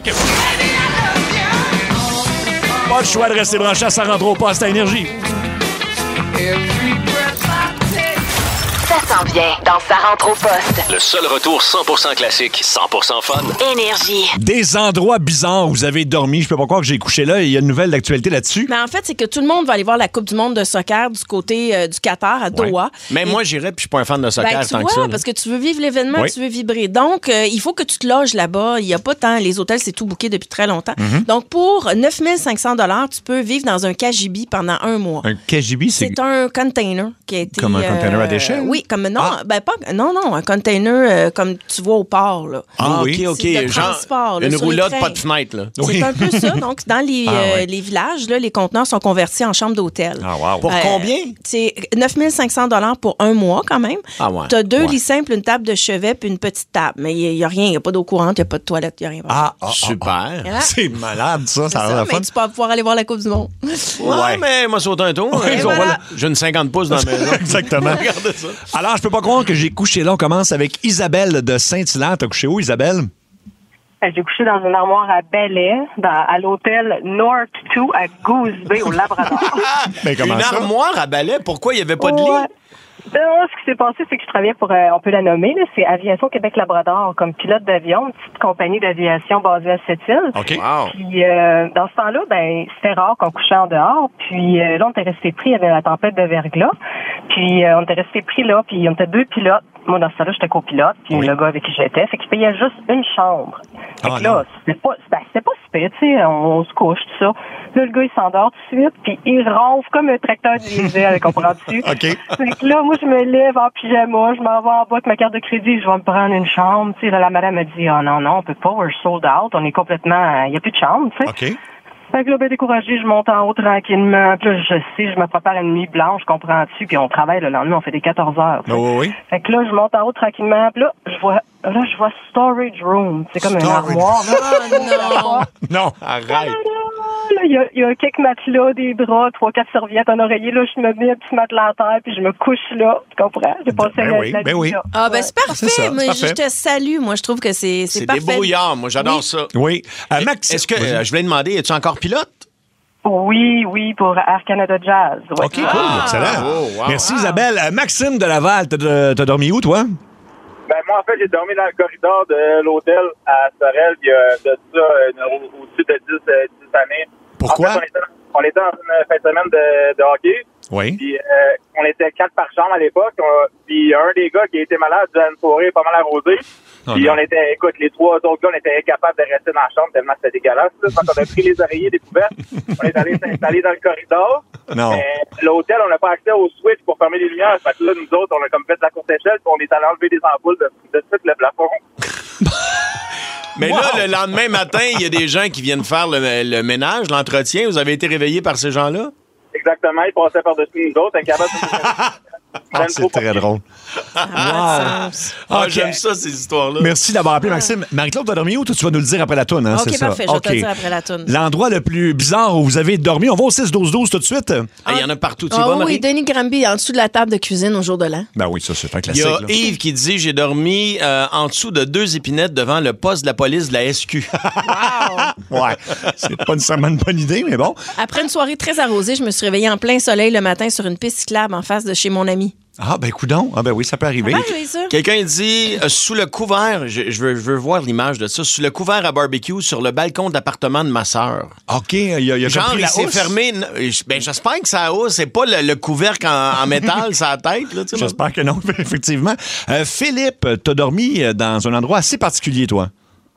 Pas le choix de rester branché à ça rentre au poste à énergie. Ça s'en vient dans Sa rentre au poste. Le seul retour cent pour cent classique, cent pour cent fun. Énergie. Des endroits bizarres où vous avez dormi. Je peux pas croire que j'ai couché là. Il y a une nouvelle d'actualité là-dessus. Mais en fait, c'est que tout le monde va aller voir la Coupe du monde de soccer du côté euh, du Qatar, à Doha. Même Et- moi, j'irais, puis je suis pas un fan de soccer Ben, tu tant vois, que ça. là. parce que tu veux vivre l'événement, Oui. tu veux vibrer. Donc, euh, il faut que tu te loges là-bas. Il n'y a pas tant. Les hôtels, c'est tout booké depuis très longtemps. Mm-hmm. Donc, pour neuf mille cinq cents dollars, tu peux vivre dans un K G B pendant un mois. Un K G B, c'est... C'est un container qui a été. Comme un container à déchets? Oui, comme non, Ah. ben pas, non, non, un container euh, comme tu vois au port là. Ah, Oui. OK, OK. C'est de Genre, transport, là, une sur les roulotte, trains. pas de fenêtre, là. C'est un peu ça. Donc, dans les, Ah, euh, ouais. les villages, là, les conteneurs sont convertis en chambres d'hôtel. Ah, wow. Pour Euh, combien? C'est neuf mille cinq cents dollars pour un mois quand même. Ah ouais. Tu as deux Ouais. lits simples, une table de chevet puis une petite table. Mais il n'y a, rien, il n'y a pas d'eau courante, il n'y a pas de toilette, il n'y a rien. Ah, ah, Super. Voilà. c'est malade, ça. C'est Ça a ça, l'air mais fun. tu vas pouvoir aller voir la Coupe du monde. Ouais, mais moi, saute un tour. Ouais, Euh, on va voilà. là. J'ai une cinquante pouces dans la maison. Exactement. Regardez ça. Alors, je peux pas croire que j'ai couché là. On commence avec Isabelle de Saint-Hilaire. T'as couché où, Isabelle? Euh, J'ai couché dans une armoire à Bel-Air, dans- à l'hôtel North deux à Goose Bay, au Labrador. Ben, comment Une ça? armoire à balai, pourquoi il n'y avait pas de Ouais. lit? Non, ce qui s'est passé, c'est que je travaillais pour, euh, on peut la nommer, là, c'est Aviation Québec-Labrador, comme pilote d'avion, une petite compagnie d'aviation basée à Sept-Îles. OK. Wow. Puis, euh, dans ce temps-là, ben, c'était rare qu'on couchait en dehors. Puis, euh, là, on était resté pris, il y avait la tempête de verglas. Puis, euh, on était resté pris là, puis on était deux pilotes. Moi, dans ce temps-là, j'étais copilote, puis Oui. le gars avec qui j'étais, fait qu'il payait juste une chambre. Fait Ah, que là, c'était pas, c'était, c'était pas super, tu sais, on, on se couche, tout ça. Là, le gars, il s'endort tout de suite, puis il ronfle comme un tracteur diesel, comprends-tu? OK. Fait que là, moi, je me lève en pyjama, je m'en vais en bas avec ma carte de crédit, je vais me prendre une chambre. Tu sais, là, la madame me dit, ah oh, non, non, on peut pas, we're sold out, on est complètement, il y a plus de chambre, tu sais. OK. Fait que là, ben découragée, je monte en haut tranquillement. Puis là, je sais, je me prépare une nuit blanche, comprends-tu? Puis on travaille le lendemain, on fait des quatorze heures. Oui, oui, oui. Fait que là, je monte en haut tranquillement. Puis là, je vois, là, je vois storage room. C'est comme une Storage. armoire. Là. Oh non! Non. Arrête. Là, il y a, il y a quelques matelas, des draps, trois, quatre serviettes, un oreiller. Là, je me mets un petit matelas à terre, puis je me couche là. Tu comprends? J'ai passé Ben la, oui, la ben nuit, oui. là. Ah, ben c'est parfait. C'est ça, Moi, c'est je parfait. te salue. Moi, je trouve que c'est c'est C'est parfait. débrouillard. Moi, j'adore Oui. ça. Oui. Euh, Max. Est-ce que, Vas-y. euh, je voulais demander, es-tu encore pilote? Oui, oui, pour Air Canada Jazz. Ouais. OK, cool. Ah. Excellent. Oh, wow. Merci, Isabelle. Euh, Maxime de Laval, t'as, t'as dormi où, toi? Ben, moi, en fait, j'ai dormi dans le corridor de l'hôtel à Sorel, il y a de ça, euh, au- au-dessus de dix, euh, dix années. Pourquoi? En fait, on, était, on était dans une fin de semaine de, de hockey. Oui. Puis, euh, on était quatre par chambre à l'époque. On- Puis, un des gars qui a été malade durant une soirée pas mal arrosée. Oh Puis, non. on était, écoute, les trois autres gars, on était incapables de rester dans la chambre tellement c'était dégueulasse. Là. Donc, on a pris les oreillers des couvertes. On est allé s'installer dans le corridor. Non. Mais l'hôtel, on n'a pas accès au switch pour fermer les lumières. Fait que là, nous autres, on a comme fait la courte échelle, puis on est allé enlever des ampoules de, de tout le plafond. Mais Wow. là, le lendemain matin, il y a des gens qui viennent faire le, le ménage, l'entretien. Vous avez été réveillés par ces gens-là? Exactement, ils passaient par-dessus nous autres, incapables de Ah, c'est très drôle. Ah, Ah, OK. j'aime ça, ces histoires-là. Merci d'avoir appelé, Maxime. Marie-Claude, t'as dormi où? Toi, tu vas nous le dire après la toune, hein? OK, c'est ça? parfait. Je vais te OK. le dire après la toune. L'endroit le plus bizarre où vous avez dormi, on va au six douze douze tout de suite. Ah, il y en a partout. Tu Ah vas, oui, Marie? Denis Granby, en dessous de la table de cuisine au jour de l'an. Ben oui, ça, c'est un Il y classique. a là. Yves qui dit « J'ai dormi euh, en dessous de deux épinettes devant le poste de la police de la S Q. Ouais, c'est pas nécessairement une bonne idée, mais bon. Après une soirée très arrosée, je me suis réveillée en plein soleil le matin sur une piste cyclable en face de chez mon ami. Ah, ben coudonc. Ah, ben oui, ça peut arriver. Ah, j'ai ça. Quelqu'un dit euh, sous le couvert, je, je veux, je veux voir l'image de ça, sous le couvert à barbecue sur le balcon de l'appartement de ma sœur. OK, il y a, il y a Genre, compris il la s'est housse. fermé. n- Ben, j'espère que ça hausse. C'est pas le, le couvercle en, en métal, sur la tête. Là, tu sais, J'espère que non, effectivement. Euh, Philippe, t'as dormi euh, dans un endroit assez particulier, toi.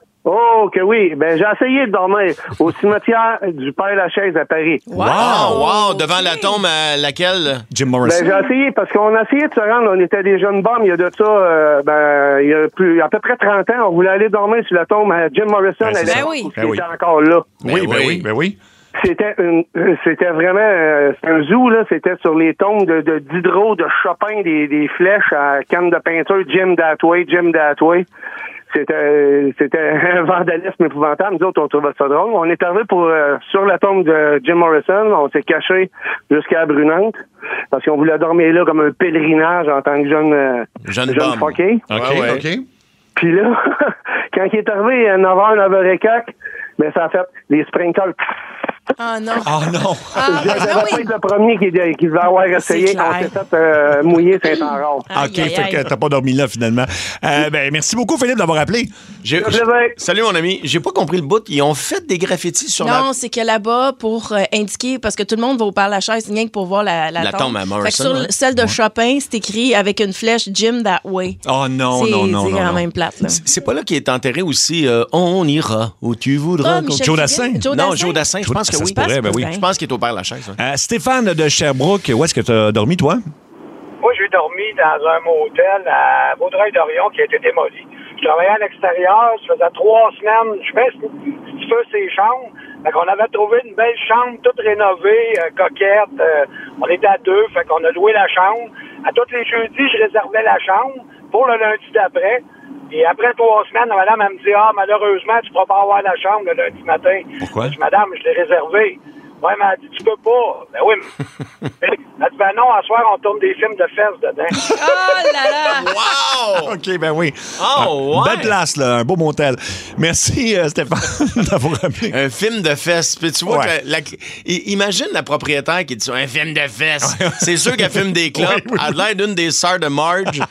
Oh, que oui. Ben, j'ai essayé de dormir au cimetière du Père-Lachaise à Paris. Wow! wow, Devant la tombe à laquelle? Jim Ben, Morrison. j'ai essayé parce qu'on a essayé de se rendre. On était des jeunes bombes. Il y a de ça, euh, ben, il y a plus, à peu près trente ans. On voulait aller dormir sur la tombe à Jim Morrison. Ben, c'est à ça. l'époque Ben oui. où Ben il oui. était encore là. Oui, ben oui. oui, ben oui. C'était une, c'était vraiment, euh, c'était un zoo, là. C'était sur les tombes de, de Diderot, de Chopin, des, des flèches à canne de peinture, Jim Datway, Jim Datway. C'était, euh, c'était un vandalisme épouvantable. Nous autres, on trouvait ça drôle. On est arrivé pour, euh, sur la tombe de Jim Morrison. On s'est caché jusqu'à Brunante parce qu'on voulait dormir là comme un pèlerinage en tant que jeune, euh, Jeune jeune bombe. fucké. OK, Ouais, ouais. OK. Puis là, quand il est arrivé à neuf heures, neuf heures quinze, ben, ça a fait les sprinkles. Ah non. Ah non. Ah, Je ben devais oui. pas être le premier qui, qui devait avoir essayé. clair. On s'est fait euh, mouiller Saint-Henri. Aïe, OK, aïe, fait aïe. que t'as pas dormi là, finalement. Euh, ben, merci beaucoup, Philippe, d'avoir appelé. J'ai- Ça fait- Salut, mon ami. J'ai pas compris le bout. Ils ont fait des graffitis sur la... Non, c'est que là-bas, pour euh, indiquer, parce que tout le monde va au Père-Lachaise, rien que pour voir la, la, La tombe à Morrison, Fait que sur ouais. le- celle de Chopin, c'est écrit avec une flèche Jim That Way. Oh non, c'est non, non, c'est non. quand non. même plate. Là. C'est c'est pas là qu'il est enterré aussi. euh, on ira où tu voudras. Ah, Michel Joe Fugain? Dassin? Joe non, Dassin? Joe Dassin, je Joe- pense que ça oui. se pourrait, ben oui. Je pense qu'il est au Père Lachaise. hein. Euh, Stéphane de Sherbrooke, où est-ce que t'as dormi, toi? Moi, j'ai dormi dans un motel à Vaudreuil-Dorion qui a été démoli. Je travaillais à l'extérieur, ça faisait trois semaines. Je fais ce petit peu ces chambres. Fait qu'on avait trouvé une belle chambre toute rénovée, euh, coquette. Euh, on était à deux, fait qu'on a loué la chambre. À tous les jeudis, je réservais la chambre pour le lundi d'après. Et après trois semaines, la madame, elle me dit « Ah, malheureusement, tu ne pourras pas avoir la chambre le lundi matin. » Pourquoi? Je dis « Madame, je l'ai réservée. » Ouais, mais elle dit « Tu peux pas. » Ben oui, mais Elle dit, ben non, à soir, on tourne des films de fesses dedans. Oh là là! Wow! OK, ben oui. Oh, Une ouais. belle place, là. Un beau motel. Merci, euh, Stéphane, d'avoir rappelé. Un film de fesses. Puis tu vois Ouais. que la, la- i- imagine la propriétaire qui dit un film de fesses. C'est sûr qu'elle fume des clopes. Oui, oui, Elle a l'air d'une des sœurs de Marge.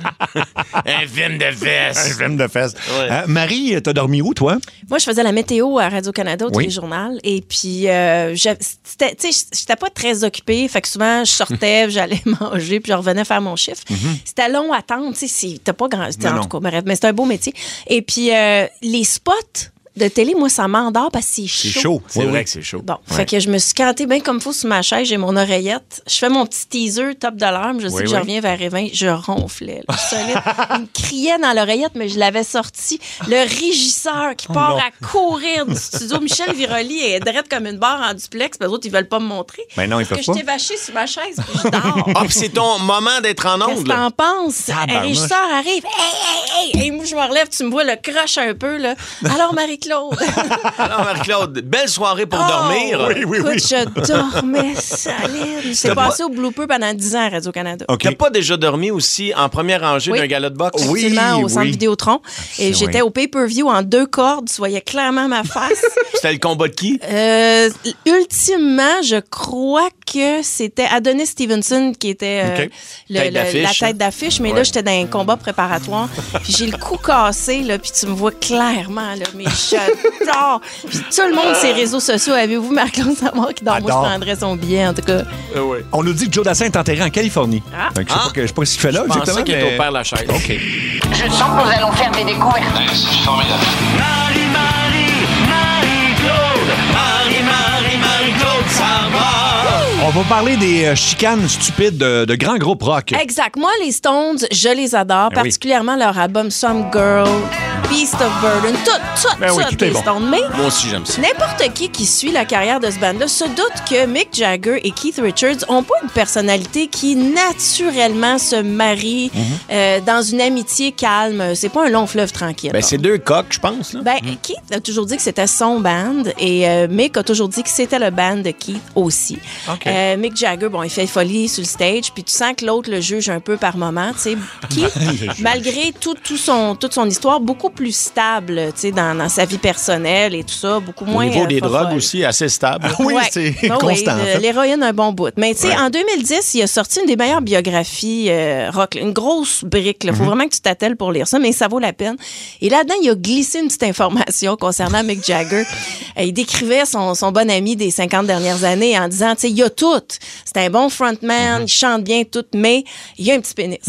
Un film de Un fesses. film de fesses. Ouais. Euh, Marie, t'as dormi où, toi? Moi, je faisais la météo à Radio-Canada au Oui. téléjournal. Et puis, euh, je- c'était- tu sais, j'étais pas très occupée. Fait que souvent, je sortais, j'allais manger, puis je revenais faire mon chiffre. C'était long à attendre. Tu sais, c'est- t'as pas grand... Mais En non. tout cas, bref, mais c'est un beau métier. Et puis, euh, les spots de télé, moi, ça m'endort parce que c'est chaud. C'est chaud. C'est Oui, vrai oui. que c'est chaud. Bon, Ouais. fait que je me suis cantée bien comme faut sur ma chaise, j'ai mon oreillette. Je fais mon petit teaser top de l'alarme, je sais Oui, que oui. je reviens vers vingt, je ronflais. Là, solide. Il me criait dans l'oreillette, mais je l'avais sorti. Le régisseur qui part non. à courir du studio, Michel Viroli est drette comme une barre en duplex, puis les autres, ils veulent pas me montrer. Ben non, ils Fait peuvent que pas. je t'ai vaché sur ma chaise, puis je dors. Ah, puis c'est ton moment d'être en Qu'est-ce onde, que là. t'en penses? Tabarnouche. Un régisseur arrive. Hey, hey, hey! Et moi, je me relève, tu me vois le croche un peu, là. Alors, Marie-Claude. Alors, Marie-Claude, belle soirée pour Oh, dormir. Oui, oui, oui. Écoute, je dormais solide. C'est T'as passé au blooper pendant dix ans à Radio-Canada. OK. T'as pas déjà dormi aussi en première rangée Oui. d'un gala de boxe? Oui, Absolument, au oui. centre Vidéotron. Et Absolument. j'étais au pay-per-view en deux cordes. Tu voyais clairement ma face. C'était le combat de qui? Euh, ultimement, je crois que c'était Adonis Stevenson qui était euh, OK. le- Tête le- d'affiche, la hein? tête d'affiche. Mais Ouais. là, j'étais dans un combat préparatoire. Puis j'ai le cou cassé, là, puis tu me vois clairement, là, mais je dors. Puis tout le monde, ses réseaux sociaux, avez-vous Marc-Claude Savard qui dort? Moi, Adore. je prendrais son billet, en tout cas. On nous dit que Joe Dassin est enterré en Californie. Ah. Fait que je sais Ah. pas, que- je sais pas ce qu'il fait là Je pensais exactement. qu'il mais- était au Père Lachaise. OK. Je sens que nous allons faire des découvertes. C'est formidable. Marie, Marie, Marie-Claude. Marie, Marie, Marie-Claude Savard. On va parler des euh, chicanes stupides de, de grands groupes rock. Exact. Moi, les Stones, je les adore, Ben oui. particulièrement leur album Some Girl, Beast of Burden, tout, tout, Ben oui, tout, tout est les bon. Stones. Mais Moi aussi, j'aime ça. n'importe qui qui suit la carrière de ce band-là se doute que Mick Jagger et Keith Richards ont pas une personnalité qui naturellement se marie Mhm. euh, dans une amitié calme. C'est pas un long fleuve tranquille. Ben, c'est deux coqs, je pense. Là. Ben, Keith a toujours dit que c'était son band et euh, Mick a toujours dit que c'était le band de Keith aussi. OK. Euh, Mick Jagger, bon, il fait folie sur le stage, puis tu sens que l'autre le juge un peu par moment. Tu sais, Keith, malgré tout, tout son, toute son histoire, beaucoup plus stable, tu sais, dans, dans sa vie personnelle et tout ça, beaucoup Au moins. niveau euh, des fofolle. drogues aussi, assez stable. Oui, Ouais. c'est Ah oui, constant. en de- fait. L'héroïne, un bon bout. Mais tu sais, Ouais. en deux mille dix, il a sorti une des meilleures biographies euh, rock, une grosse brique. Il faut Mhm. vraiment que tu t'attelles pour lire ça, mais ça vaut la peine. Et là-dedans, il a glissé une petite information concernant Mick Jagger. Euh, il décrivait son, son bon ami des cinquante dernières années en disant, tu sais, il y a tout. C'est un bon frontman, il chante bien tout, mais il y a un petit pénis.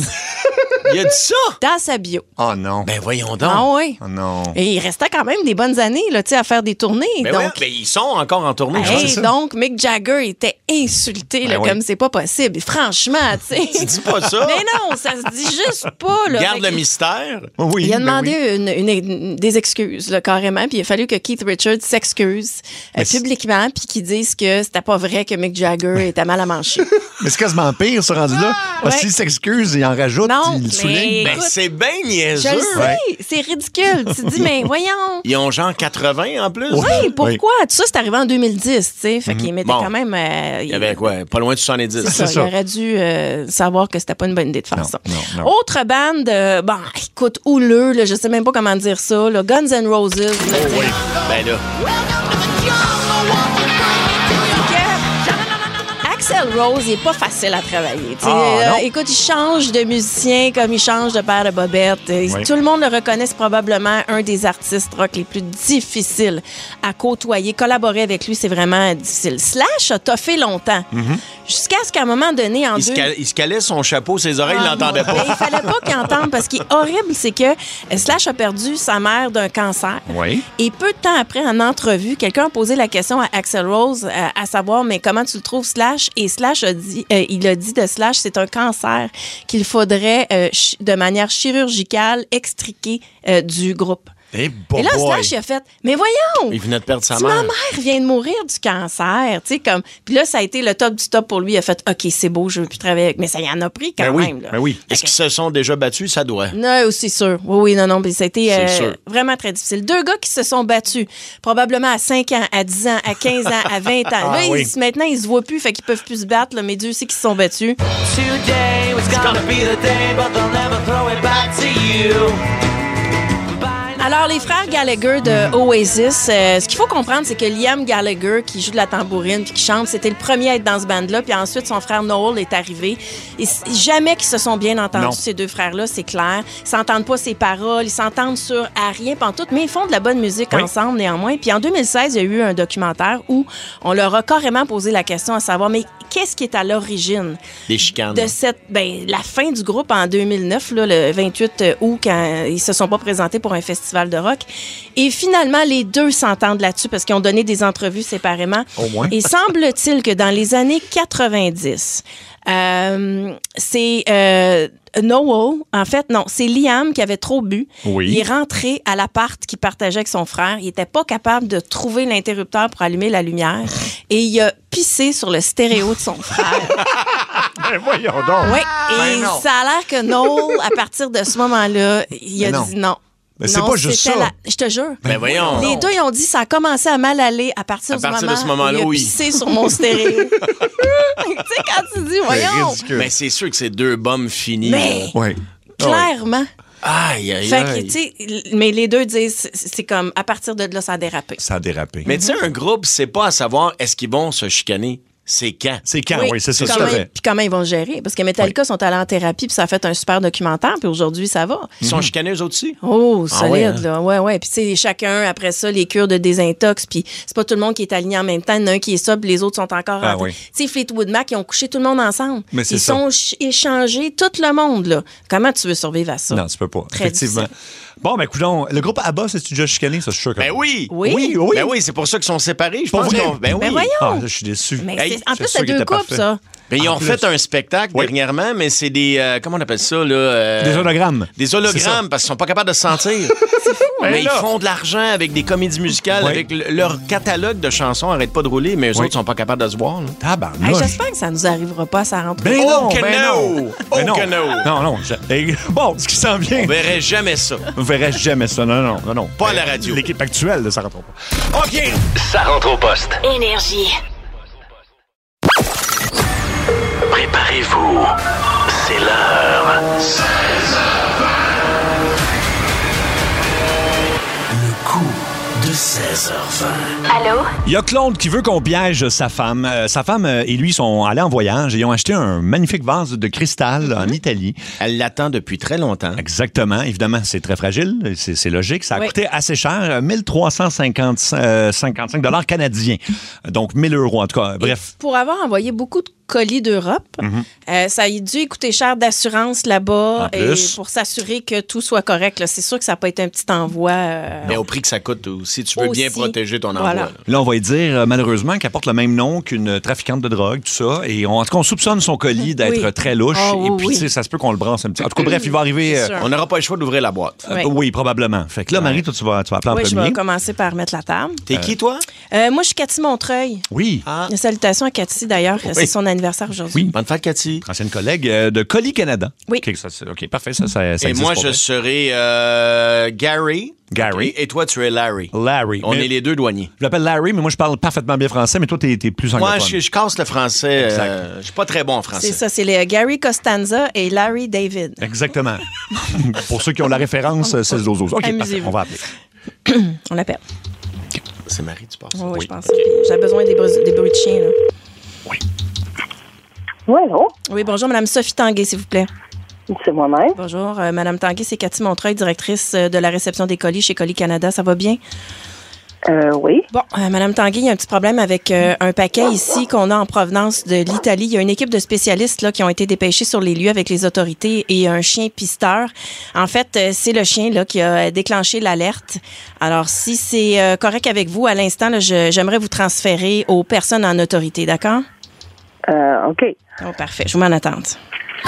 Il a dit ça? Dans sa bio. Oh non. Ben, voyons donc. Ah oui. Oh non. Et il restait quand même des bonnes années là, tu sais, à faire des tournées. Ben, donc, ouais, ben, ils sont encore en tournée. je Hey, pense. donc, Mick Jagger était insulté, là, Ben oui. comme c'est pas possible. Et franchement, tu sais. Tu dis pas ça. Mais non, ça se dit juste pas, là. Garde Fait le que- mystère. Oui, Il a ben demandé oui. une, une- une- des excuses, là, carrément, puis il a fallu que Keith Richards s'excuse euh, Mais c'est- publiquement, puis qu'il dise que c'était pas vrai que Mick Jagger était mal à manger. Mais c'est quasiment pire, ce rendu-là. Parce ouais. qu'il s'excuse, il en rajoute, Non, il le mais- souligne. Ben, Écoute, c'est bien Je niaiseux. le sais, c'est ridicule. Tu te dis, mais voyons. Ils ont genre quatre-vingts en plus. Oui, pourquoi? Tout ça, c'est arrivé en deux mille dix, tu sais. Fait qu'il mettait Bon. quand même. euh, Il y avait quoi? Pas loin de soixante-dix. C'est ça, il aurait dû euh, savoir que c'était pas une bonne idée de faire Non, ça. non, non. Autre bande, euh, bon, écoute, houleux, là, je sais même pas comment dire ça, là, Guns N' Roses. là, Oh oui. Ben là. Axl Rose, il est pas facile à travailler. tu sais. Ah, Euh, non? écoute, il change de musicien comme il change de paire de bobettes. Euh, Oui. Tout le monde le reconnaît, c'est probablement un des artistes rock les plus difficiles à côtoyer. Collaborer avec lui, c'est vraiment difficile. Slash a toffé longtemps. Jusqu'à ce qu'à un moment donné, en Il se, deux... cal- il se calait son chapeau, ses oreilles, il Ah, l'entendait mon- pas. Ben, il fallait pas qu'il entende parce qu'il est horrible, c'est que euh, Slash a perdu sa mère d'un cancer. Oui. Et peu de temps après, en entrevue, quelqu'un a posé la question à Axl Rose euh, à savoir, mais comment tu le trouves, Slash? Et Slash a dit, euh, il a dit de Slash, c'est un cancer qu'il faudrait, euh, chi- de manière chirurgicale, extriquer euh, du groupe. Eh, bon Et là, boy. Slash, il a fait, mais voyons! Il venait de perdre sa Si mère. ma mère vient de mourir du cancer, tu sais, comme. Puis là, ça a été le top du top pour lui. Il a fait, OK, c'est beau, je veux plus travailler avec. Mais ça y en a pris quand Ben oui, même, là. ben oui. Est-ce qu'ils se sont déjà battus? Ça doit. Non, c'est sûr. Oui, oui, non, non. Puis ça a été C'est euh, sûr. vraiment très difficile. Deux gars qui se sont battus, probablement à cinq ans, à dix ans, à quinze ans, à vingt ans. Ah, là, oui. ils, maintenant, ils se voient plus, fait qu'ils peuvent plus se battre, là, mais Dieu sait qu'ils se sont battus. Today was gonna be the day, but they'll never throw it back to you. Alors, les frères Gallagher de Oasis, euh, ce qu'il faut comprendre, c'est que Liam Gallagher, qui joue de la tambourine puis qui chante, c'était le premier à être dans ce band-là. Puis ensuite, son frère Noel est arrivé. Et c- jamais qu'ils se sont bien entendus, Non. ces deux frères-là, c'est clair. Ils s'entendent pas ses paroles, ils s'entendent sur à rien pantoute, mais ils font de la bonne musique Oui. ensemble néanmoins. Puis en deux mille seize, il y a eu un documentaire où on leur a carrément posé la question à savoir, mais qu'est-ce qui est à l'origine Des chicanes. de cette, ben, la fin du groupe en deux mille neuf, là, le vingt-huit août, quand ils se sont pas présentés pour un festival de rock. Et finalement, les deux s'entendent là-dessus parce qu'ils ont donné des entrevues séparément. Au moins. Et semble-t-il que dans les années quatre-vingt-dix, euh, c'est euh, Noel, en fait, non, c'est Liam qui avait trop bu. Oui. Il est rentré à l'appart qu'il partageait avec son frère. Il était pas capable de trouver l'interrupteur pour allumer la lumière. Et il a pissé sur le stéréo de son frère. Ben voyons donc. Oui, Ben et non. ça a l'air que Noel, à partir de ce moment-là, il a Mais non. dit non. Mais c'est Non, pas juste c'était ça. la- Je te jure. Ben voyons. Les deux, ils ont dit ça a commencé à mal aller à partir, À du partir moment de ce moment-là, où il a oui. pissé sur mon stéréo. Tu sais, quand tu dis, voyons, Mais c'est sûr que c'est deux bombes finies. Mais- là. Ouais. clairement. Aïe, aïe, Fait que, aïe. tu sais, mais les deux disent, c'est- c'est comme, à partir de là, ça a dérapé. Ça a dérapé. Mais tu sais, un groupe, c'est pas à savoir est-ce qu'ils vont se chicaner. C'est quand. C'est quand, oui, c'est ça. Puis tout à comment, fait. puis comment ils vont le gérer? Parce que Metallica sont allés en thérapie, puis ça a fait un super documentaire, puis aujourd'hui, ça va. Ils sont chicanés eux autres aussi? Oh, Ah solide, ouais, hein? là. Ouais, ouais. Puis, tu sais, chacun, après ça, les cures de désintox, puis c'est pas tout le monde qui est aligné en même temps. Il y en a un qui est sobre, les autres sont encore Ah rentrés. oui. Tu sais, Fleetwood Mac, ils ont couché tout le monde ensemble. Mais c'est Ils ça. sont ch- échangés, tout le monde, là. Comment tu veux survivre à ça? Non, tu peux pas. Très Effectivement. Bon, ben, coudonc, le groupe ABBA, c'est-tu déjà chicané? Ça, je suis sûr que Ben oui! Oui. Oui, oui. Ben oui, c'est pour ça qu'ils sont séparés. Je Pour pense vrai? qu'on- Ben oui. Ben voyons! Ah, là, je suis déçu. Mais Hey, c'est- en c'est plus, sûr c'est qu'il deux était couples, parfait. ça. Ben, ils En ont plus. fait un spectacle Oui. dernièrement, mais c'est des. euh, comment on appelle ça, là? euh, Des hologrammes. Des C'est ça. hologrammes, parce qu'ils sont pas capables de se sentir. C'est fou, hein? Mais ils là. font de l'argent avec des comédies musicales, Oui. avec le- leur catalogue de chansons arrête pas de rouler, mais eux Oui. autres sont pas capables de se voir. là. Hey, Tabarnouche. J'espère que ça nous arrivera pas, ça rentre. Ben Oh non, que ben no! non. Oh Ben non. que no! Non, non. je- hey, bon, ce qui s'en vient. On verrait jamais ça. On verrait jamais ça. Non, non, non, non. Pas à la radio. L'équipe actuelle, là, ça rentre pas. OK! Ça rentre au poste. Énergie. Préparez-vous. C'est l'heure. Le coup de seize heures vingt. Allô? Il y a Claude qui veut qu'on piège sa femme. Euh, sa femme euh, et lui sont allés en voyage et ils ont acheté un magnifique vase de cristal en Italie. Elle l'attend depuis très longtemps. Exactement. Évidemment, c'est très fragile. C'est c'est logique. Ça a Oui. coûté assez cher, euh, mille trois cent cinquante-cinq dollars canadiens. Donc, mille euros en tout cas. Bref. Pour avoir envoyé beaucoup de colis d'Europe, Mhm. euh, ça a dû coûter cher d'assurance là-bas En et plus. pour s'assurer que tout soit correct. là. C'est sûr que ça n'a pas été un petit envoi. euh, Mais au prix que ça coûte aussi, tu veux bien Aussi. protéger ton envoi. Voilà. là. Là, on va lui dire, euh, malheureusement, qu'elle porte le même nom qu'une trafiquante de drogue, tout ça. Et on, en tout cas, on soupçonne son colis d'être Oui. très louche. Ah, et oui, puis, oui. tu sais, ça se peut qu'on le brasse un petit. En tout cas, bref, il va arriver. C'est euh, sûr. On n'aura pas le choix d'ouvrir la boîte. euh, Oui. oui, probablement. Fait que là, Marie, toi, tu vas, tu vas appeler en Oui, je premier. vais commencer par mettre la table. T'es qui, toi? Euh, moi, je suis Cathy Montreuil. Oui. Ah. Salutations à Cathy, d'ailleurs. C'est son anniversaire aujourd'hui. Oui. Bonne fête, Cathy. Ancienne collègue euh, de Colis Canada. Oui. OK, ça, c'est- OK, parfait. Ça, ça, ça Et existe moi, pour je vrai. serai euh, Gary. Gary. Et, et toi, tu es Larry. Larry. On Mais- est les deux douaniers. Je l'appelle Larry, mais moi, je parle parfaitement bien français, mais toi, t'es es plus anglophone. Moi, je, je casse le français. Exact. euh, je suis pas très bon en français. C'est ça, c'est les Gary Costanza et Larry David. Exactement. Pour ceux qui ont la référence, c'est le zozo. OK, parfait. Amusez-vous. On va appeler. On l'appelle. C'est Marie, tu penses? Oui, je pense. J'avais besoin des, bruits- des bruits de chien. Là. Oui, allô? Oui, bonjour, Mme Sophie Tanguay, s'il vous plaît. C'est moi-même. Bonjour, euh, Mme Tanguay, c'est Cathy Montreuil, directrice euh, de la réception des colis chez Colis Canada. Ça va bien? Euh, oui. Bon, euh, Mme Tanguay, il y a un petit problème avec euh, un paquet ici qu'on a en provenance de l'Italie. Il y a une équipe de spécialistes là, qui ont été dépêchés sur les lieux avec les autorités et un chien pisteur. En fait, euh, c'est le chien là, qui a déclenché l'alerte. Alors, si c'est euh, correct avec vous, à l'instant, là, je- j'aimerais vous transférer aux personnes en autorité, d'accord? Euh, OK. Oh, parfait. Je vous mets en attente.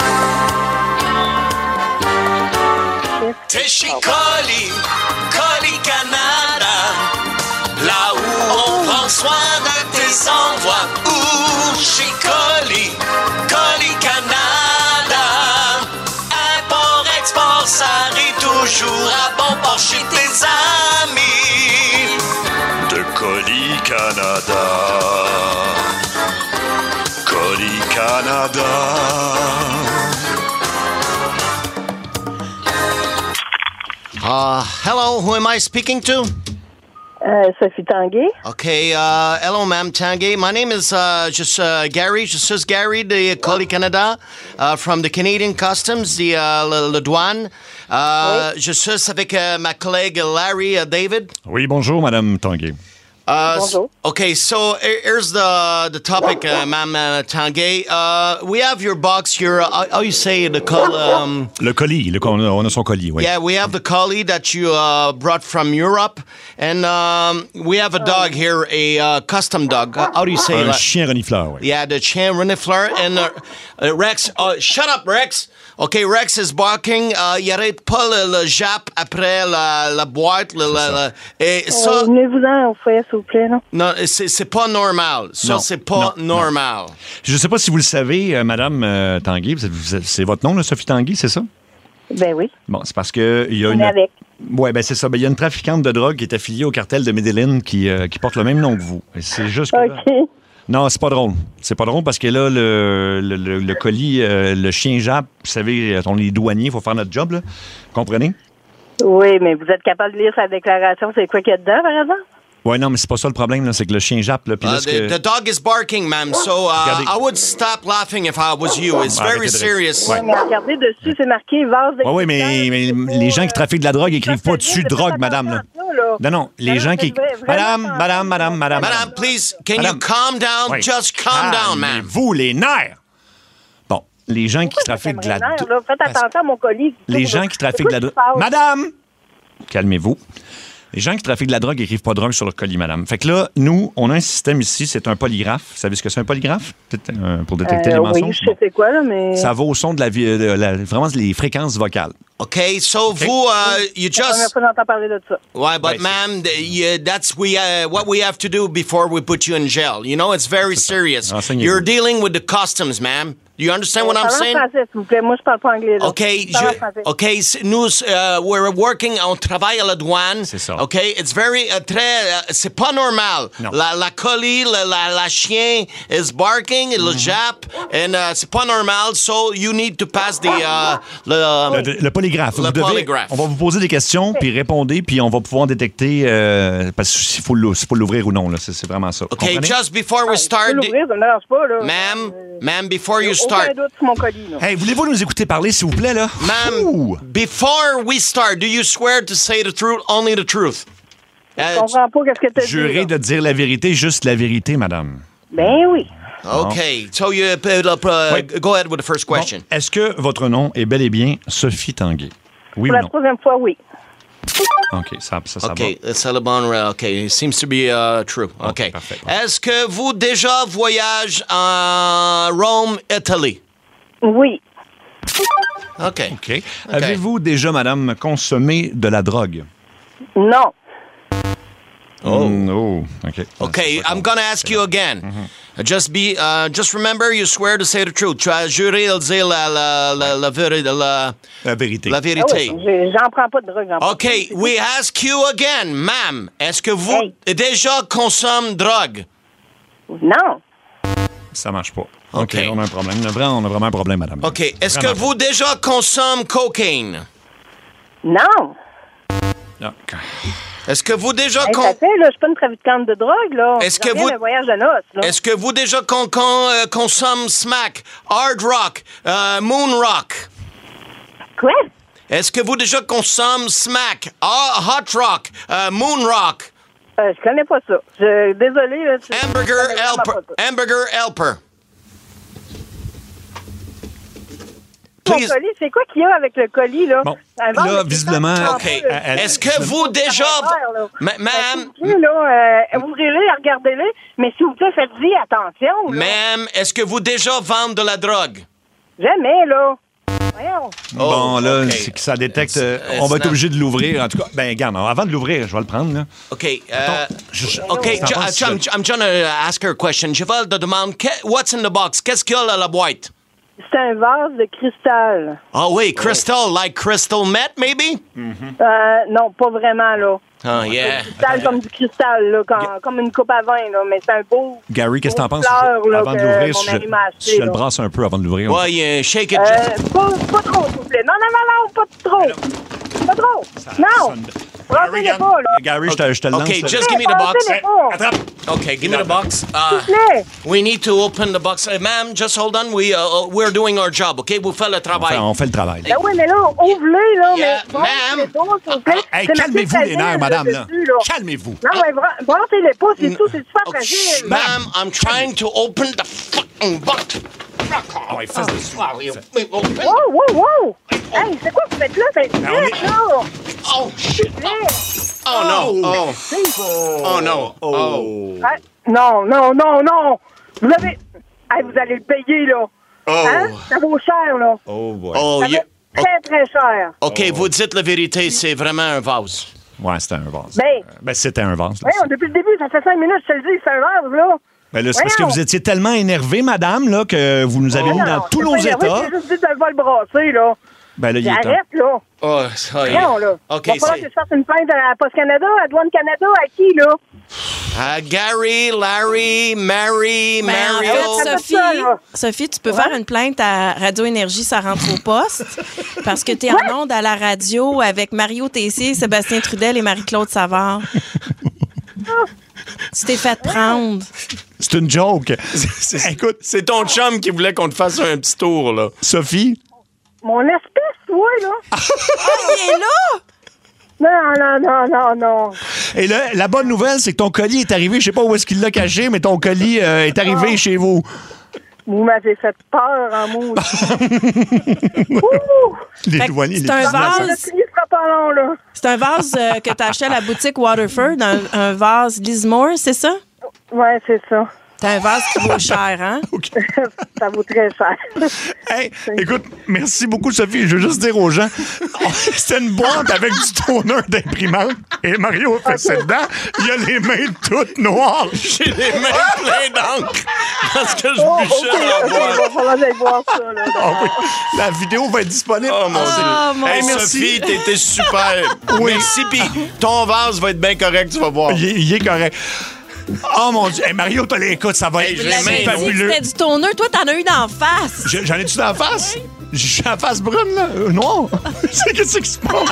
T'es chez Colis, Colis Colis Canada, là où on prend soin de tes envois. Ou chez Colis, Colis Canada. Import, export, ça arrive toujours à bon port chez tes amis. De Colis Canada. Colis Canada. Uh, hello, who am I speaking to? Euh, Sophie Tanguay. Okay, uh, hello, ma'am Tanguay. My name is uh, just uh, Gary. Je suis Gary de Colis Canada, uh, from the Canadian Customs, the uh, le, le douane. Uh, oui. Je suis avec uh, ma collègue Larry uh, David. Oui, bonjour, Madame Tanguay. Uh, Bonjour. Okay, so here's the the topic, uh, Ma'am uh, Tanguay. Uh, we have your box, your uh, how you say the col- um, le colis, le on, a, on a son colis, oui. Yeah, we have the colis that you uh, brought from Europe, and um, we have a dog here, a uh, custom dog. Uh, how do you say Un that? chien renifleur, oui. Yeah, the chien renifleur and uh, uh, Rex. Uh, shut up, Rex. Okay, Rex is barking. Uh, il arrête pas le, le jappe après la, la boîte. Le, la, la, et ça, euh, venez-vous-en au foyer, s'il vous plaît, non? Non, c'est, c'est pas normal. Ça, non, c'est pas non, normal. Non. Je ne sais pas si vous le savez, euh, Madame euh, Tanguay, c'est, c'est votre nom, là, Sophie Tanguay, c'est ça? Ben oui. Bon, c'est parce que il y a On une. est avec. Oui, ben c'est ça. Ben, il y a une trafiquante de drogue qui est affiliée au cartel de Medellín qui, euh, qui porte le même nom que vous. Et c'est juste que. OK. Là, non, c'est pas drôle. C'est pas drôle parce que là, le, le, le, le colis, euh, le chien jappe, vous savez, on est douaniers, il faut faire notre job, là. Comprenez? Oui, mais vous êtes capable de lire sa déclaration, c'est quoi qu'il y a dedans, par exemple? Oui, non, mais c'est pas ça le problème, là, c'est que le chien jappe. Là, puis là, Uh, the, que... the dog is barking, ma'am, so uh, I would stop laughing if I was you. It's very serious. Oui, mais regardez dessus, c'est marqué vase de. Oui, oui, mais, mais les gens qui trafiquent de la drogue écrivent pas dessus drogue, madame. Là. Non, non, les gens qui. Madame, madame, madame, madame. Madame, please, can madame. you calm down? Oui. Just calm down, ma'am. Vous, les nerfs! Bon, les gens qui trafiquent de la drogue. Faites attention à mon colis. Les gens qui trafiquent de la drogue. Madame! Calmez-vous. Les gens qui trafiquent de la drogue écrivent pas drogue sur leur colis, madame. Fait que là, nous, on a un système ici, c'est un polygraphe. Vous savez ce que c'est un polygraphe? Euh, pour détecter euh, les mensonges? Oui, je sais c'est quoi, là, mais... Ça va au son de la, de la vraiment les fréquences vocales. Okay, so okay. vous, uh, you just... C'est la première fois que j'entends parler de ça. Why, but ouais, ma'am, yeah, that's we, uh, what we have to do before we put you in jail. You know, it's very serious. You're dealing with the customs, ma'am. Do you understand what I'm saying? Français, s'il vous plaît. Moi, je parle pas anglais. Là. OK, je, OK, nous, uh, we're working, on travaille à la douane. C'est ça. OK, it's very, uh, très, uh, c'est pas normal. Non. La, la colis, la, la, la chien is barking, mm-hmm. le jappe, and uh, c'est pas normal, so you need to pass the, uh, le, le, le polygraphe. Le vous devez, polygraphe. On va vous poser des questions, puis répondez, puis on va pouvoir détecter, euh, parce qu'il faut, faut l'ouvrir ou non, là, c'est, c'est vraiment ça. OK, comprenez? just before we start... Je peux l'ouvrir, ça me dérange pas, là. Ma'am, ma'am, before you start... Aucun doute sur mon colis, là. Hey, voulez-vous nous écouter parler, s'il vous plaît, là? Ma'am, Ouh. Before we start, do you swear to say the truth, only the truth? Je uh, comprends pas qu'est-ce que tu as dit. Jurez de dire la vérité, juste la vérité, madame. Ben oui. OK, so you, uh, uh, oui. Go ahead with the first question. Bon, est-ce que votre nom est bel et bien Sophie Tanguay? Oui Pour ou la non? troisième fois, oui. OK, ça, ça, ça okay, va. c'est le bon... OK, it seems to be uh, true. OK. okay parfait, Est-ce que vous déjà voyagez en Rome, Italie? Oui. OK. OK. okay. Avez-vous déjà, madame, consommé de la drogue? Non. Oh. Mm, oh. OK. OK, I'm going to ask you again. Mm-hmm. Just be, uh, just remember, you swear to say the truth. Tu as juré de dire la, la, la, la, la, la, la vérité. La vérité. Ah oui, j'en prends pas de drogue. OK, we ask you again, ma'am. Est-ce que vous hey. déjà consommez drogue? Non. Ça marche pas. OK. OK, on a un problème. On a vraiment, on a vraiment un problème, madame. OK. Est-ce vraiment que vous déjà consommez cocaine? Non. OK. Est-ce que vous déjà... Hey, con... ça fait, là, je suis pas une trafiquante de drogue, là. Est-ce que vous... un voyage de noces, là. Est-ce que vous déjà con, con, euh, consommez smack, hard rock, euh, moon rock? Quoi? Est-ce que vous déjà consommez smack, hot rock, euh, moon rock? Euh, je connais pas ça. Je... Désolé, là. Tu... Hamburger helper. Hamburger helper. Mon colis, c'est quoi qu'il y a avec le colis, là? Bon, là, visiblement... OK. Est-ce que vous déjà... Madame... Là, euh, ouvrez-les, regardez-les, mais s'il vous plaît, faites-y attention. Madame, est-ce que vous déjà vendez de la drogue? Jamais, là. Voyons. Bon, là, OK. c'est que ça détecte. euh, It's- on va it's être not- obligé de l'ouvrir. En tout cas, ben, regarde, avant de l'ouvrir, je vais le prendre, là. OK. euh, je- OK, T'en ju- penses, uh, I'm, tu- I'm trying to ask her a question. Je te demande, que- what's in the box? Qu'est-ce qu'il y a dans la boîte? C'est un vase de cristal. Ah oui, crystal, like crystal met, maybe? Euh, non, pas vraiment, là. Oh, yeah. Cristal comme du cristal, là, quand- comme une coupe à vin, là. Mais c'est un beau. Gary, qu'est-ce que t'en penses? fleur, là, Avant de que l'ouvrir, mon si mari je, m'a acheté, si je le là. brasse un peu avant de l'ouvrir. Ouais, yeah, shake it. Euh, pas, pas trop, s'il vous plaît. Non, non, non, non, pas trop. Pas trop. Non. Brassez-les pas, là. Gary, je te, je te le lance. Okay, là. just give me the box. Brassez-les pas. Attrape. Okay, give me the box. Uh, S'il vous plaît. we need to open the box. Uh, ma'am, just hold on. We, uh, uh, we're doing our job, okay? We'll faire le On travail. fait, on fait le travail. Ben oui, mais là, ouvre-les, là. Yeah, mais brassez-les pas, s'il vous plaît. Hey, C'est marqué calmez-vous les fragile nerfs, madame, là. dessus, là. Calmez-vous. Non, mais bra- brassez-les pas, c'est tout, c'est super Oh, fragile. shh, ma'am, I'm trying to open the fucking box. Oh, il fait dessus. Wow, wow, wow! Hey, c'est quoi que vous faites là? C'est Ben, on est- vite, là! Oh, shit. Vite. Oh, no. Oh. Oh, no. Oh. Ah, non, non, non, non! Vous avez... Hey, vous allez le payer, là! Oh. Hein? Ça vaut cher, là! Oh, boy. Oh, Ça yeah. vaut très, très cher! OK, vous dites la vérité, c'est vraiment un vase. Ouais, c'était un vase. Ben, Ben, c'était un vase. là. voyons, depuis le début, ça fait cinq minutes, je te le dis, c'est un vase, là! Ben là, c'est parce que Voyons. vous étiez tellement énervé, madame, là, que vous nous avez Non, mis non, dans tous c'est nos pas énervé, états. J'ai juste dit de le brasser, là! Ben là, il est temps. Arrête, là! Oh, ça y est. Non, là! OK, Il va falloir c'est... que je fasse une plainte à Post Canada, à Douane Canada, à qui, là? Uh, Gary, Larry, Mary, Ben, en Mario. fait, Sophie, ça, là. Sophie, tu peux faire une plainte à Radio Énergie, ça rentre au poste, parce que tu es en onde à la radio avec Mario Tessier, Sébastien Trudel et Marie-Claude Savard. Tu t'es fait prendre. C'est une joke. Écoute, c'est ton chum qui voulait qu'on te fasse un petit tour, là. Sophie? Mon espèce, toi, là! Ah, il est là! Non, non, non, non, non! Et là, la bonne nouvelle, c'est que ton colis est arrivé. Je sais pas où est-ce qu'il l'a caché, mais ton colis euh, est arrivé Oh. chez vous. Vous m'avez fait peur en mots. Les Fait que douaniers, c'est les un petits vase. Le crier sera pas long, là. C'est un vase euh, que tu as acheté à la boutique Waterford, un, un vase Lismore, c'est ça? Ouais, c'est ça. T'as un vase qui vaut cher, hein? Ça vaut très cher. Hey, écoute, merci beaucoup, Sophie. Je veux juste dire aux gens, c'était une boîte avec du toner d'imprimante. Et Mario a fait ça dedans. Il a les mains toutes noires. J'ai les mains pleines d'encre parce que je Oh, ok, bûchais dans ok, la boîte. il va falloir aller voir ça, là. Ah oui, la vidéo va être disponible. Oh mon Oh, Dieu. mon Hey, Dieu. Sophie, t'étais super. Oui. Merci, puis ton vase va être bien correct, tu vas voir. Il est, il est correct. Oh mon Dieu. Hey, Mario, t'as les écoutes, ça va Hey, être je J'avais l'ai dit main, que fabuleux. c'était du toner. Toi, t'en as eu d'en face. Je- J'en ai-tu d'en face? Je suis en face brune, là. Euh, noire. C'est qu'est-ce qui se passe?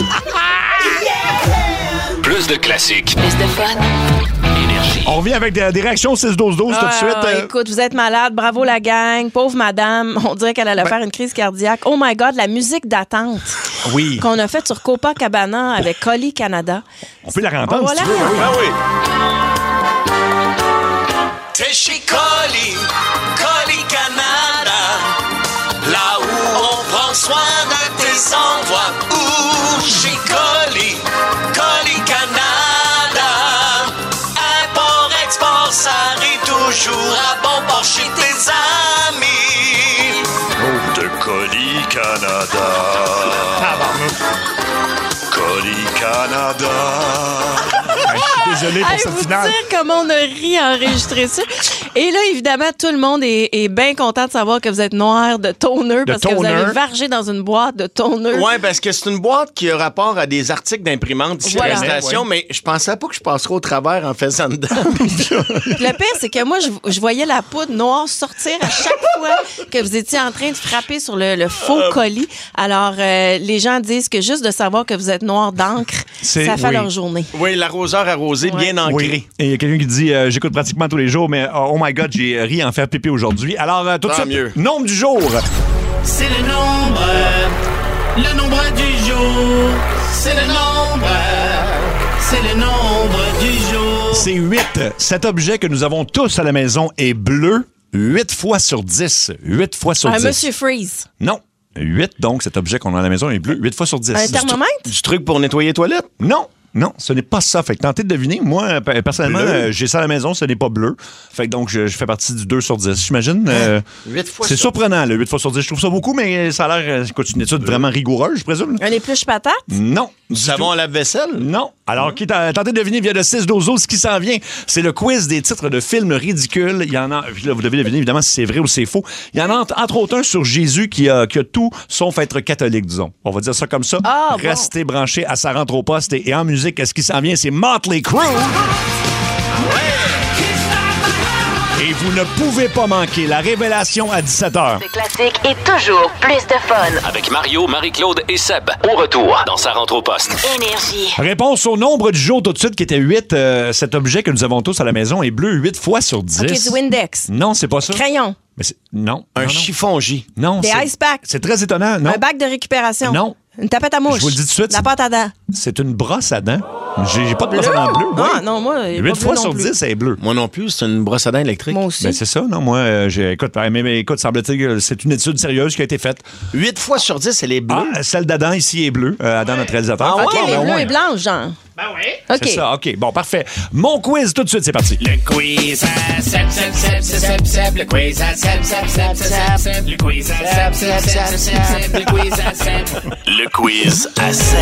Plus de classiques. Plus de fun. Énergie. On revient avec des, des réactions six douze douze tout de Ah, suite. euh. Écoute, vous êtes malade. Bravo la gang. Pauvre madame. On dirait qu'elle allait Ben- faire une crise cardiaque. Oh my God, la musique d'attente Oui. qu'on a faite sur Copacabana avec Collie Canada. On peut la rentendre On si va tu la veux. oui. Ah oui. T'es chez Collie, Collie Canada, là où on prend soin de tes envois. Où chez Collie, Collie Canada, import-export, ça arrive toujours à bon port chez tes amis. De Colis Canada. Colis Canada. Ben, je suis désolé pour Hey, cette vous finale. dire comment on a ri à enregistrer ça. Et là, évidemment, tout le monde est, est bien content de savoir que vous êtes noir de toner parce que vous toner. avez vargé dans une boîte de toner. Ouais, parce que c'est une boîte qui a rapport à des articles d'imprimante ici Voilà. à la station, mais je pensais pas que je passerais au travers en faisant dedans. Le pire, c'est que moi, je, je voyais la poudre noire sortir à chaque fois que vous étiez en train de frapper sur le, le faux colis. Alors, euh, les gens disent que juste de savoir que vous êtes noir d'encre, C'est- ça fait oui. leur journée. Oui, l'arroseur arrosé, Ouais. bien ancré. Oui. Et il y a quelqu'un qui dit euh, j'écoute pratiquement tous les jours, mais oh my God, j'ai ri en faire pipi aujourd'hui. Alors, euh, tout de Tant suite, mieux. nombre du jour. C'est le nombre, le nombre du jour. C'est le nombre, c'est le nombre du jour. C'est huit. Cet objet que nous avons tous à la maison est bleu. huit fois sur dix. huit fois sur Un dix. Monsieur Freeze. Non. huit, donc, cet objet qu'on a à la maison est bleu. huit fois sur dix. Un thermomètre? Du truc pour nettoyer les toilettes? Non. Non, ce n'est pas ça. Fait que tentez de deviner. Moi, personnellement, euh, j'ai ça à la maison, ce n'est pas bleu. Fait que donc, je, je fais partie du deux sur dix, j'imagine. Euh, huit fois c'est sur surprenant, le huit fois sur dix. Je trouve ça beaucoup, mais ça a l'air, écoute, une étude vraiment rigoureuse, je présume. Un épluche patate? Non. Du savon à lave-vaisselle? Non. Alors, qui t'a tenté de deviner via le six douze ce qui s'en vient? C'est le quiz des titres de films ridicules. Il y en a, là, vous devez deviner évidemment si c'est vrai ou c'est faux. Il y en a entre, entre autres un sur Jésus qui a, qui a tout sauf être catholique, disons. On va dire ça comme ça. Ah, Restez bon. branchés à Ça rentre au poste. Et, et en musique, ce qui s'en vient, c'est Motley Crue. Et vous ne pouvez pas manquer la révélation à dix-sept heures. Le classique est toujours plus de fun. Avec Mario, Marie-Claude et Seb. Au retour dans Sa rentre au poste. Énergie. Réponse au nombre du jour tout de suite qui était huit. Euh, cet objet que nous avons tous à la maison est bleu huit fois sur dix. OK, du Windex. Non, c'est pas ça. Crayon. Mais c'est- non. Un non, non. chiffon J. Non. Des c'est- ice packs. C'est très étonnant. Non. Un bac de récupération. Non. Une tapette à mouche. Je vous le dis tout de suite, La c'est- pâte à dents. C'est une brosse à dents. J'ai j'ai pas de brosse à dents bleue. Ah, oui. non, moi, il est pas huit bleu fois non sur plus. dix, elle est bleue. Moi non plus, c'est une brosse à dents électrique. Moi aussi. Ben, c'est ça, non? Moi, euh, j'ai, écoute, mais, mais écoute, semble-t-il que c'est une étude sérieuse qui a été faite. huit fois sur dix, elle est bleue. Ah, celle d'Adam ici est bleue. Euh, Adam, notre réalisateur. Ah OK, ouais, elle est ben bleue ouais. et blanche, genre. Ben oui. OK. C'est ça, OK. Bon, parfait. Mon quiz, tout de suite, c'est parti. Le quiz à Seb, Seb, Seb, Seb, Seb, Seb. Le quiz à Seb, Seb, Seb, Seb, Seb. Le quiz à Seb, Seb, Seb, Seb, Seb. Le quiz à Seb. Le quiz à Seb.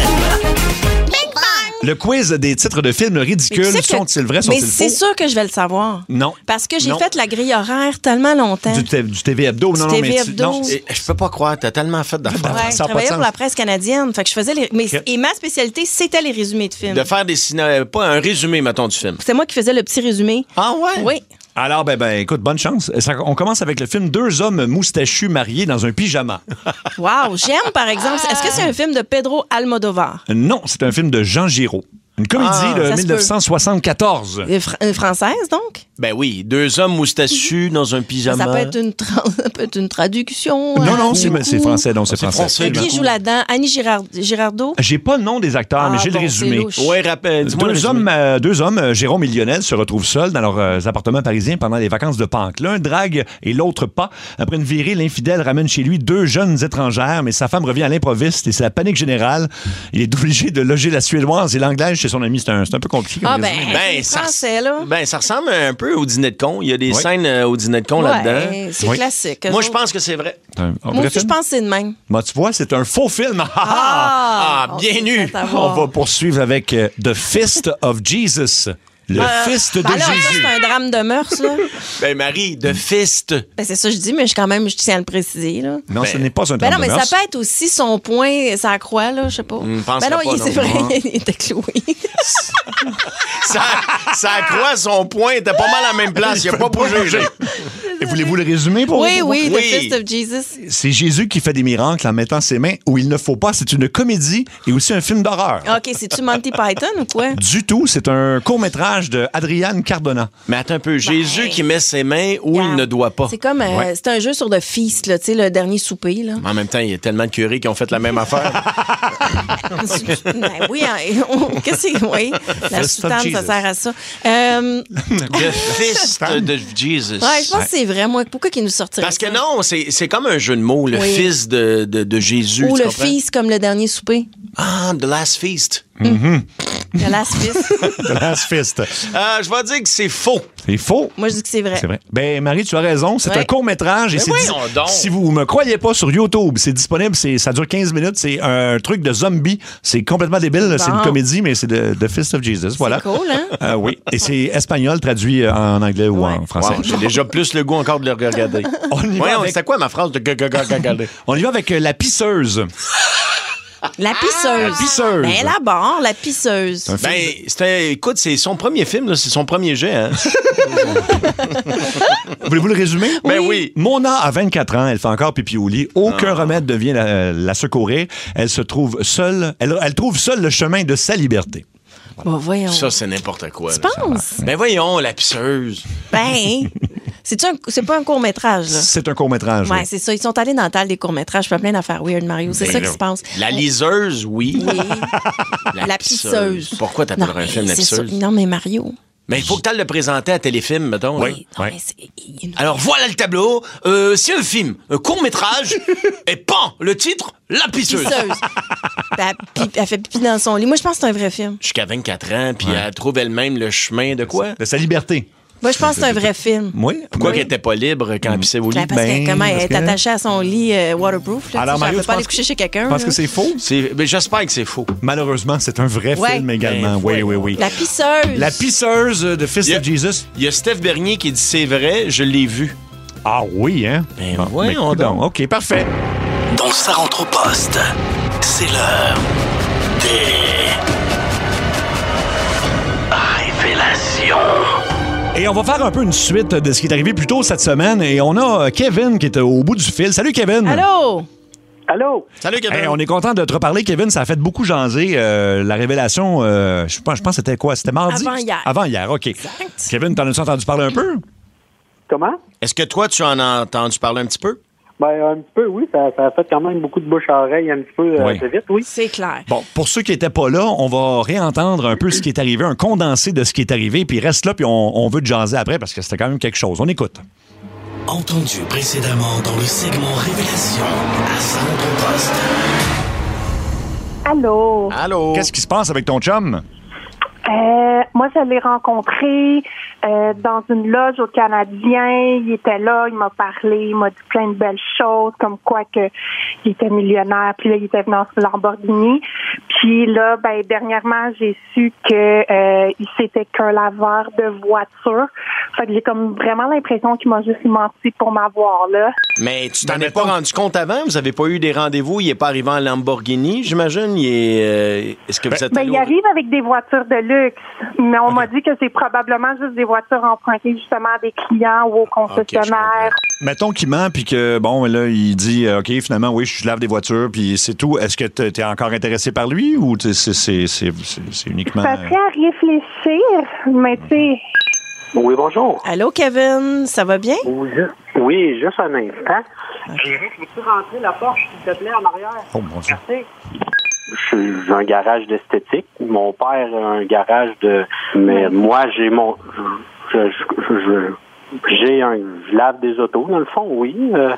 Le quiz des titres de films Mais ridicules, tu sais que- sont-ils vrais, Mais sont-ils c'est faux? sûr que je vais le savoir. Non. Parce que j'ai Non. fait la grille horaire tellement longtemps. Du, t- du T V Hebdo. Du non, non, T V mais tu- Hebdo. non. Et je peux pas croire, t'as tellement fait d'affaires. Ouais, je Ça a pas de travaillais sens. pour la presse canadienne. Fait que je faisais les... mais, Ok. Et ma spécialité, c'était les résumés de films. De faire des ciné... pas un résumé, mettons, du film. C'est moi qui faisais le petit résumé. Ah ouais? Oui. Alors, ben, ben, écoute, bonne chance. Ça- on commence avec le film Deux hommes moustachus mariés dans un pyjama. Wow, j'aime, par exemple. Est-ce que c'est un film de Pedro Almodovar? Non, c'est un film de Jean Giraud. Une comédie Ah, de ça se dix-neuf cent soixante-quatorze. Euh, fr- euh, française, donc? Ben oui, deux hommes moustachus dans un pyjama. Ça peut être une, tra- ça peut être une traduction. Non, euh, non, c'est beaucoup. c'est français, non, c'est C'est français. français, Qui joue là-dedans? Annie Girard- Girardot? J'ai pas le nom des acteurs, Ah, mais j'ai bon, le résumé. c'est louche. Ouais, rappelle. Dis-moi le Deux résumé. hommes, euh, deux hommes, euh, Jérôme et Lionel, se retrouvent seuls dans leurs euh, appartements parisiens pendant les vacances de Pâques. L'un drague et l'autre pas. Après une virée, l'infidèle ramène chez lui deux jeunes étrangères, mais sa femme revient à l'improviste et c'est la panique générale. Il est obligé de loger la suédoise et l'anglaise chez son ami. C'est un, c'est un peu compliqué. comme Ah, ben, résumé. Ben, c'est ça, français, là. ben, ça ressemble un peu au dîner de con. Il y a des Oui. scènes euh, au dîner de con là-dedans. Ouais, c'est Oui. classique. Eux Moi, je autres. pense que c'est vrai. C'est un- un Moi vrai aussi, je film? pense que c'est de même. Moi, tu vois, c'est un faux film. Ah, bien on nu. s'est fait On avoir. va poursuivre avec euh, The Fist of Jesus. Le Euh, fist de ben là, ça, Jésus. c'est un drame de mœurs, là. Ben, Marie, de fist. Ben, c'est ça que je dis, mais je, quand même, je tiens à le préciser, là. Non, Ben- ce n'est pas un Ben drame non, mais de ça mœurs. peut être aussi son point, sa croix, là, je sais pas. Hum, pense ben non, pas, il- non. c'est vrai, Non. il était cloué. Ça, ça croit son point, était pas mal à la même place. Il a pas bougé. Et voulez-vous le résumer pour Oui, pour- oui, The Oui. Fist of Jesus. C'est Jésus qui fait des miracles en mettant ses mains où il ne faut pas. C'est une comédie et aussi un film d'horreur. OK, c'est-tu Monty Python ou quoi? Du tout, c'est un court-métrage de Adriane Cardona. Mais attends un peu. Jésus qui met ses mains où il Regarde. ne doit pas. C'est comme, euh, Ouais. c'est un jeu sur The Feast, là, tu sais, le dernier souper, là. En même temps, il y a tellement de curés qui ont fait la même affaire. Ben oui, hein, on- qu'est-ce que c'est? Oui, la Fist of soutane, ça Jesus. sert à ça. Euh, The fist de Jesus. ouais, je pense que c'est vrai, moi. Pourquoi qu'il nous sortirait Parce que ça? non, c'est c'est comme un jeu de mots, le Oui. fils de, de, de Jésus. Ou tu le comprends? Feast comme le dernier souper. Ah, The Last Feast. Le Last Feast. The Last Fist. Euh, je vais dire que c'est faux. C'est faux. Moi, je dis que c'est vrai. C'est vrai. Ben, Marie, tu as raison. C'est Ouais. un court-métrage. Et Mais c'est voyons dis- donc. Si vous me croyez pas sur YouTube, c'est disponible. C'est, ça dure quinze minutes. C'est un truc de zombie. C'est complètement débile. C'est une Bon. comédie, mais c'est de The Fist of Jesus. Voilà. cool, hein? Euh, oui. Et c'est espagnol traduit euh, en anglais ou en français. Wow, j'ai déjà plus le goût encore de le regarder. On y va Voyons, avec- c'était quoi ma phrase de g- g- g- regarder? On y va avec euh, La pisseuse. La pisseuse. La pisseuse. Ben, là-bas, la pisseuse. Un film Ben, c'était, écoute, c'est son premier film, là, c'est son premier jet. Hein? Voulez-vous le résumer? Ben oui. Mona a vingt-quatre ans, elle fait encore pipi au lit. Aucun remède ne vient la, la secourir. Elle se trouve seule, elle, elle trouve seule le chemin de sa liberté. Bon, voyons. Ça, c'est n'importe quoi. Tu là. penses? Ben voyons, la pisseuse. Ben, c'est-tu un- c'est pas un court-métrage, là? C'est un court-métrage. Ouais, oui. c'est ça. Ils sont allés dans le tal des courts-métrages. Je fais plein d'affaires weird, Mario. C'est Ben ça là. qui se passe. La liseuse, oui. Oui. La pisseuse. Pourquoi Non, t'appellerais un mais film La c'est ça. pisseuse? Non, mais Mario, Mais il faut que tu ailles le présenter à Téléfilm, mettons. Oui, là. oui. Alors, voilà le tableau. Euh, c'est un film, un court-métrage. Et pan, le titre, La pisseuse. Pisseuse. elle, pi- elle fait pipi dans son lit. Moi, je pense que c'est un vrai film. Jusqu'à vingt-quatre ans, puis elle trouve elle-même le chemin de quoi? De sa liberté. Moi, je pense que c'est un vrai film. Oui. Pourquoi oui. qu'elle était pas libre quand elle pissait au lit? Ben, parce que comment elle est que- attachée à son lit euh, waterproof. Là, Alors, tu sais, Mario, elle peut tu pas aller penses- coucher chez quelqu'un. Parce là. que c'est faux? C'est... Ben, j'espère que c'est faux. Malheureusement, c'est un vrai Ouais. film également. Ben, oui, oui, oui. La pisseuse. La pisseuse de Fist Il y a- of Jesus. Il y a Steph Bernier qui dit c'est vrai, je l'ai vu. Ah oui, hein? Ben, Bon, voyons ben, donc. OK, parfait. Dans sa rentre au poste, c'est l'heure des révélations. Et on va faire un peu une suite de ce qui est arrivé plus tôt cette semaine. Et on a Kevin qui est au bout du fil. Salut, Kevin. Allô? Allô? Salut, Kevin. Hey, on est content de te reparler, Kevin. Ça a fait beaucoup jaser. euh, la révélation, euh, je pense, je pense que c'était quoi? C'était mardi? Avant hier. Avant hier, OK. Kevin, t'en as-tu entendu parler un peu? Comment? Est-ce que toi, tu en as entendu parler un petit peu? Ben, un petit peu, oui. Ça, ça a fait quand même beaucoup de bouche à oreille un petit peu euh, Oui. assez vite, oui. C'est clair. Bon, pour ceux qui n'étaient pas là, on va réentendre un peu ce qui est arrivé, un condensé de ce qui est arrivé, puis reste là, puis on, on veut te jaser après parce que c'était quand même quelque chose. On écoute. Entendu précédemment dans le segment Révélation à sa rentre au poste. Allô? Allô? Qu'est-ce qui se passe avec ton chum? Euh, moi, je l'ai rencontré euh, dans une loge au Canadien. Il était là, il m'a parlé, il m'a dit plein de belles choses, comme quoi que il était millionnaire. Puis là, il était venu en Lamborghini. Puis là, ben dernièrement, j'ai su que euh, il c'était qu'un laveur de voiture. Fait que j'ai comme vraiment l'impression qu'il m'a juste menti pour m'avoir là. Mais tu t'en Ben, es pas mettons- rendu compte avant? Vous avez pas eu des rendez-vous? Il est pas arrivé en Lamborghini, j'imagine? Il est... euh, Est-ce que vous êtes Ben, allé il au- arrive avec des voitures de luxe, mais on m'a dit que c'est probablement juste des voitures empruntées justement à des clients ou aux concessionnaires. Mettons qu'il ment, puis que, bon, là, il dit, euh, OK, finalement, oui, je lave des voitures, puis c'est tout. Est-ce que tu es encore intéressé par lui ou t'es- c'est c'est- c'est- c'est- c'est uniquement... Ça serait à réfléchir, mais tu sais... Oui, bonjour. Allô, Kevin? Ça va bien? Oui, ju- oui, juste un instant. Peux-tu rentrer la porte, s'il te plaît, en arrière? Oh, mon Dieu. Merci. J'ai un garage d'esthétique. Mon père a un garage de... Mais moi, j'ai mon... Je, je, je- j'ai un... Je lave des autos, dans le fond, oui. Euh,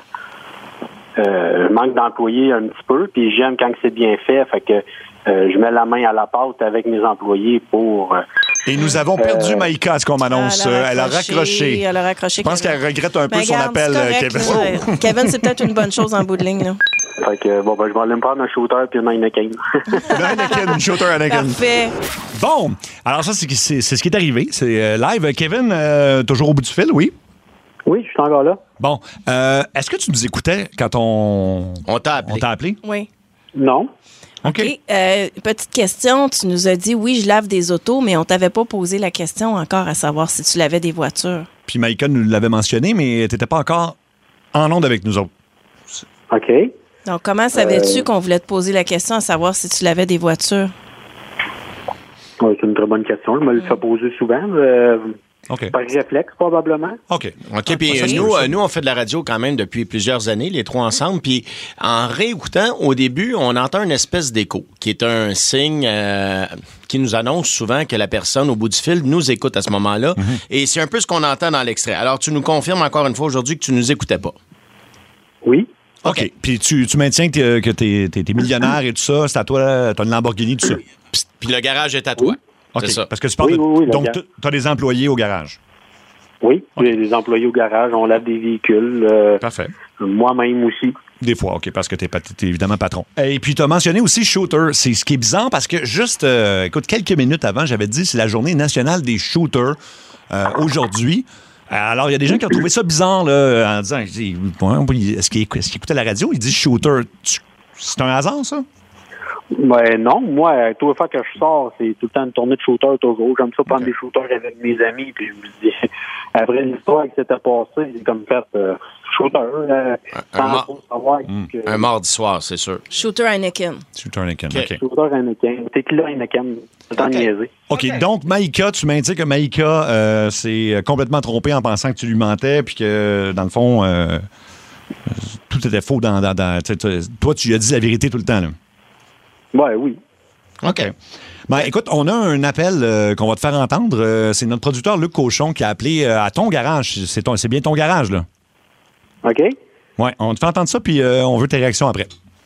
euh, je manque d'employés un petit peu, puis j'aime quand c'est bien fait. Fait que euh, je mets la main à la pâte avec mes employés pour... euh, Et nous avons perdu Euh, Maïka, ce qu'on m'annonce. Elle a Euh, Elle a raccroché, raccroché. elle a raccroché, Je pense Kevin. qu'elle regrette un peu Ben, son regarde, appel, c'est correct, Kevin. là. Kevin, c'est peut-être une bonne chose en bout de ligne. Là. Fait que, bon, ben, je vais aller me prendre un shooter puis une Heineken. Anakin, shooter Anakin. Parfait. Bon, alors ça, c'est c'est- c'est ce qui est arrivé. C'est euh, live. Kevin, euh, toujours au bout du fil, oui? Oui, je suis encore là. Bon, euh, est-ce que tu nous écoutais quand on... On t'a appelé. On t'a appelé? Oui. Non. OK. Et, euh, petite question, tu nous as dit, oui, je lave des autos, mais on t'avait pas posé la question encore à savoir si tu lavais des voitures. Puis Maïka nous l'avait mentionné, mais tu n'étais pas encore en onde avec nous autres. OK. Donc, comment savais-tu Euh. qu'on voulait te poser la question à savoir si tu lavais des voitures? Ouais, c'est une très bonne question. Je me le fais poser souvent. euh, OK. Par réflexe, probablement. OK. OK, puis ça, euh, c'est nous, cool, ça. euh, nous, on fait de la radio quand même depuis plusieurs années, les trois ensemble. Puis en réécoutant, au début, on entend une espèce d'écho, qui est un signe euh, qui nous annonce souvent que la personne au bout du fil nous écoute à ce moment-là. Mm-hmm. Et c'est un peu ce qu'on entend dans l'extrait. Alors, tu nous confirmes encore une fois aujourd'hui que tu nous écoutais pas. Oui. OK. Puis tu, tu maintiens que, que tu es, millionnaire et tout ça. C'est à toi, tu as une Lamborghini, tout ça. Puis, puis le garage est à toi. OK. C'est ça. Parce que tu parles Oui, de. oui, oui, le donc, gar- tu as des employés au garage. Oui, j'ai des employés au garage, on lave des véhicules. euh, Parfait. Moi-même aussi. Des fois, OK, parce que tu es, évidemment patron. Et puis, tu as mentionné aussi shooter. C'est ce qui est bizarre parce que juste, euh, écoute, quelques minutes avant, j'avais dit c'est la journée nationale des shooters euh, aujourd'hui. Alors, il y a des gens qui ont trouvé ça bizarre là, en disant je dis, ouais, est-ce qu'il est-ce qu'il écoutait la radio? Il dit shooter. Tu- C'est un hasard, ça? Ben non, moi, tous les fois que je sors, c'est tout le temps une tournée de shooter toujours. J'aime ça prendre des shooters avec mes amis. Puis je me dis, après l'histoire qui s'était passée, j'ai comme fait euh, shooter. Euh, Un sans mort. trop savoir que, Un mardi soir, c'est sûr. Shooter Anakin. Shooter Anakin, OK. OK. shooter Anakin. Tequila Anakin. C'est tant niaiser. OK, donc Maïka, tu maintiens que Maïka euh, s'est complètement trompée en pensant que tu lui mentais, puis que, dans le fond, euh, tout était faux dans... dans, dans tu sais, tu- toi, tu lui as dit la vérité tout le temps, là. Ouais, oui. OK. Ben, écoute, on a un appel euh, qu'on va te faire entendre. Euh, c'est notre producteur Luc Cochon qui a appelé euh, à ton garage. C'est, ton, c'est bien ton garage, là. OK. Oui, on te fait entendre ça, puis euh, on veut tes réactions après.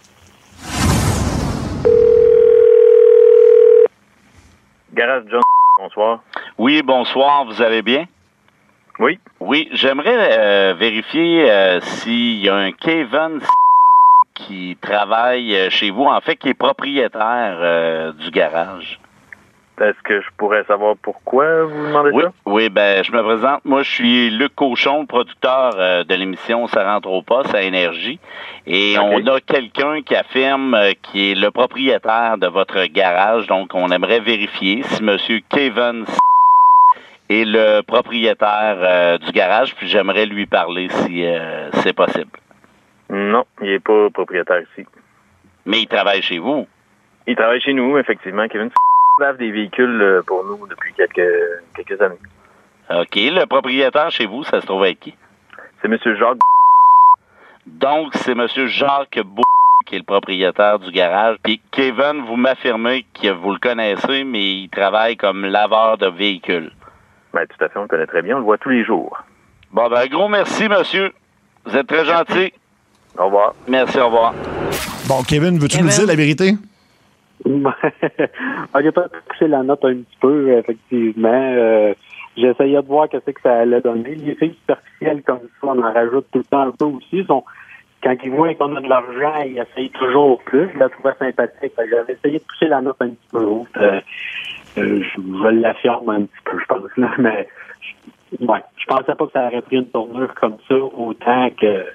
Garage John, bonsoir. Oui, bonsoir, vous allez bien? Oui. Oui, j'aimerais euh, vérifier euh, s'il y a un Kevin qui travaille chez vous, en fait, qui est propriétaire euh, du garage. Est-ce que je pourrais savoir pourquoi vous demandez oui, ça? Oui, ben je me présente. Moi, je suis Luc Cochon, producteur euh, de l'émission Ça rentre au poste à Énergie. Et okay. on a quelqu'un qui affirme euh, qui est le propriétaire de votre garage. Donc, on aimerait vérifier si M. Kevin est le propriétaire euh, du garage. Puis, j'aimerais lui parler si euh, c'est possible. Non, il n'est pas propriétaire ici. Mais il travaille chez vous? Il travaille chez nous, effectivement. Kevin lave des véhicules pour nous depuis quelques, quelques années. OK. Le propriétaire chez vous, ça se trouve avec qui? C'est M. Jacques. Donc, c'est M. Jacques Bou qui est le propriétaire du garage. Puis Kevin, vous m'affirmez que vous le connaissez, mais il travaille comme laveur de véhicules. Ben, tout à fait, on le connaît très bien. On le voit tous les jours. Bon, ben, gros merci, monsieur. Vous êtes très gentil. Au revoir. Merci, au revoir. Bon, Kevin, veux-tu Kevin. nous dire la vérité? J'ai pas poussé la note un petit peu, effectivement. Euh, j'essayais de voir qu'est-ce que ça allait donner. Les filles superficielles comme ça, on en rajoute tout le temps un peu aussi. Sont, quand ils voient qu'on a de l'argent, ils essayent toujours plus. Je la trouvais sympathique. J'avais essayé de pousser la note un petit peu haute. Euh, euh, je, je l'affirme un petit peu, je pense. Là, mais ouais, je pensais pas que ça aurait pris une tournure comme ça autant que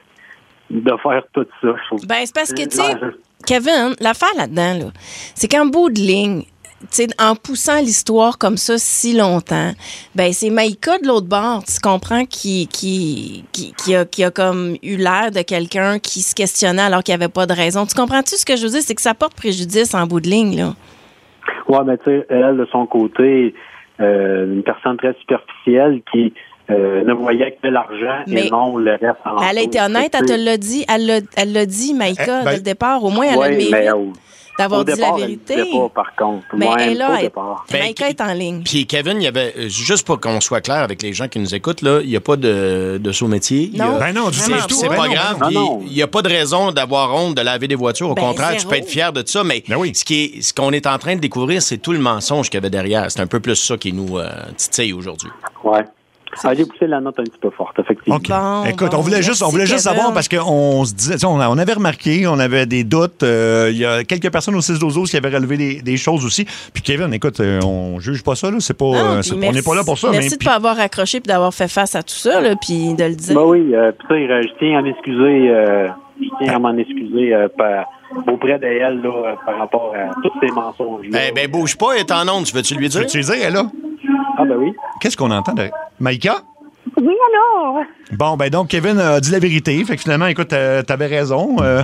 de faire tout ça. Je trouve. Ben, c'est parce que, tu sais, Kevin, l'affaire là-dedans, là, c'est qu'en bout de ligne, tu sais, en poussant l'histoire comme ça si longtemps, ben c'est Maïka de l'autre bord, tu comprends, qui, qui, qui, qui, a, qui a comme eu l'air de quelqu'un qui se questionnait alors qu'il n'y avait pas de raison. Tu comprends-tu ce que je veux dire? C'est que ça porte préjudice en bout de ligne, là. Ouais, mais tu sais, elle, de son côté, euh, une personne très superficielle qui Euh, ne voyait que l'argent mais, et non le reste en elle a été honnête, elle te l'a dit, elle l'a, elle l'a dit, Maïka, eh, ben, dès le départ. Au moins, elle ouais, a le mérite mais, oh, d'avoir dit départ, la vérité. Elle pas, par contre. Mais Moi, elle là, elle, ben, Maïka est en ligne. Puis Kevin, il y avait, juste pour qu'on soit clair avec les gens qui nous écoutent, là, il n'y a pas de, de saut-métier. Non, a, ben non, du c'est, tout. c'est ben pas non, grave. ben non. Il n'y a pas de raison d'avoir honte de laver des voitures. Au ben, contraire, zéro. tu peux être fier de ça. Mais ben oui. ce, qui est, ce qu'on est en train de découvrir, c'est tout le mensonge qu'il y avait derrière. C'est un peu plus ça qui nous euh, titille aujourd'hui. Ouais. Ah, j'ai poussé la note un petit peu forte, effectivement. Okay. Bon, Écoute, bon, on voulait juste, on voulait juste savoir parce qu'on se disait, on, on avait remarqué, on avait des doutes. Il euh, y a quelques personnes au six douze qui avaient relevé des, des choses aussi. Puis Kevin, écoute, euh, on juge pas ça, là. C'est pas, non, euh, c'est, merci, on n'est pas là pour ça. Merci mais, de ne puis... pas avoir accroché et d'avoir fait face à tout ça, là, puis de le dire. Ben oui, euh, puis je tiens à m'excuser, euh, je tiens à m'en excuser euh, par, auprès d'elle là, par rapport à tous ces mensonges-là. Ben, ben bouge pas, elle est en onde. Tu veux-tu lui dire? Tu veux-tu lui dire, elle là? Ah ben oui. Qu'est-ce qu'on entend de Maïka? Oui, alors? Bon, ben donc, Kevin a dit la vérité. Fait que finalement, écoute, euh, t'avais raison. Euh,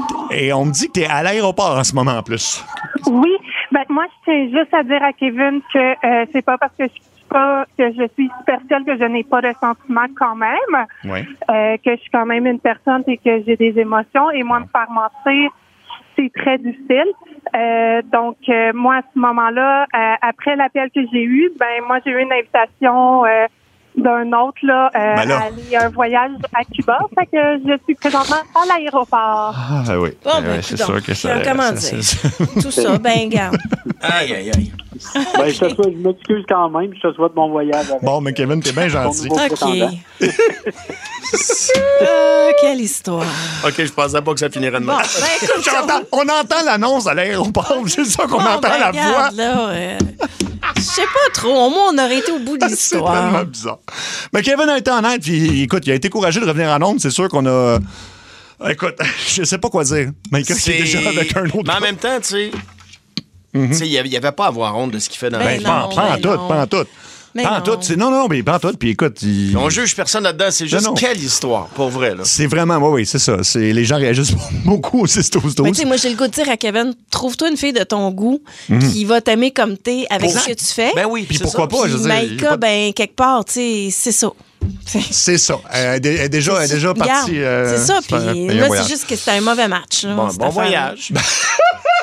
et on me dit que t'es à l'aéroport en ce moment, en plus. Oui. Ben, moi, je tiens juste à dire à Kevin que euh, c'est pas parce que je suis pas, que je suis superficielle que je n'ai pas de sentiments quand même. Oui. Euh, que je suis quand même une personne et que j'ai des émotions. Et moi, me faire mentir, c'est très difficile. Euh, donc, euh, moi, à ce moment-là, euh, après l'appel que j'ai eu, ben, moi, j'ai eu une invitation euh, d'un autre là, euh, ben là. à aller un voyage à Cuba. Fait que je suis présentement à l'aéroport. Ah oui. Bon, ben, ouais, c'est sûr que ça. Comment ça, dire? ça, ça. Tout ça, ben, garde. Aïe, aïe, aïe. Ben, je, te souhaite, je m'excuse quand même. Je te souhaite bon voyage. Avec, bon, mais Kevin, t'es bien gentil. OK. euh, quelle histoire. OK, je pensais pas que ça finirait de mal. Bon, ben, écoute, on... on entend l'annonce à l'aéroport. C'est ça qu'on bon, entend ben, la regarde, voix. Là, euh... Je sais pas trop. Au moins, on aurait été au bout de l'histoire. C'est tellement bizarre. Mais Kevin a été honnête, puis écoute, il a été courageux de revenir en ondes. C'est sûr qu'on a... Écoute, je sais pas quoi dire. Maïka qui est déjà avec un autre... Mais en même temps, tu sais... Mm-hmm. Il n'y avait pas à avoir honte de ce qu'il fait dans ben la vie. Pas, pas en tout, pas en tout. Mais pas en tout. C'est, non, non, mais pas en tout. Puis écoute, il... on juge personne là-dedans. C'est juste non, non. Quelle histoire, pour vrai. Là. C'est vraiment, oui, oui, c'est ça. C'est, les gens réagissent beaucoup au six douze douze. Mais tu sais, moi, j'ai le goût de dire à Kevin, trouve-toi une fille de ton goût mm-hmm. qui va t'aimer comme t'es avec pour... ce que tu fais. Ben oui, puis pourquoi ça. pas, je veux dire. Maïka, pas... ben, quelque part, tu sais, c'est ça. C'est ça. Elle est déjà, elle est déjà partie. Euh, c'est ça. Puis là, c'est juste que c'était un mauvais match. Là, bon bon voyage.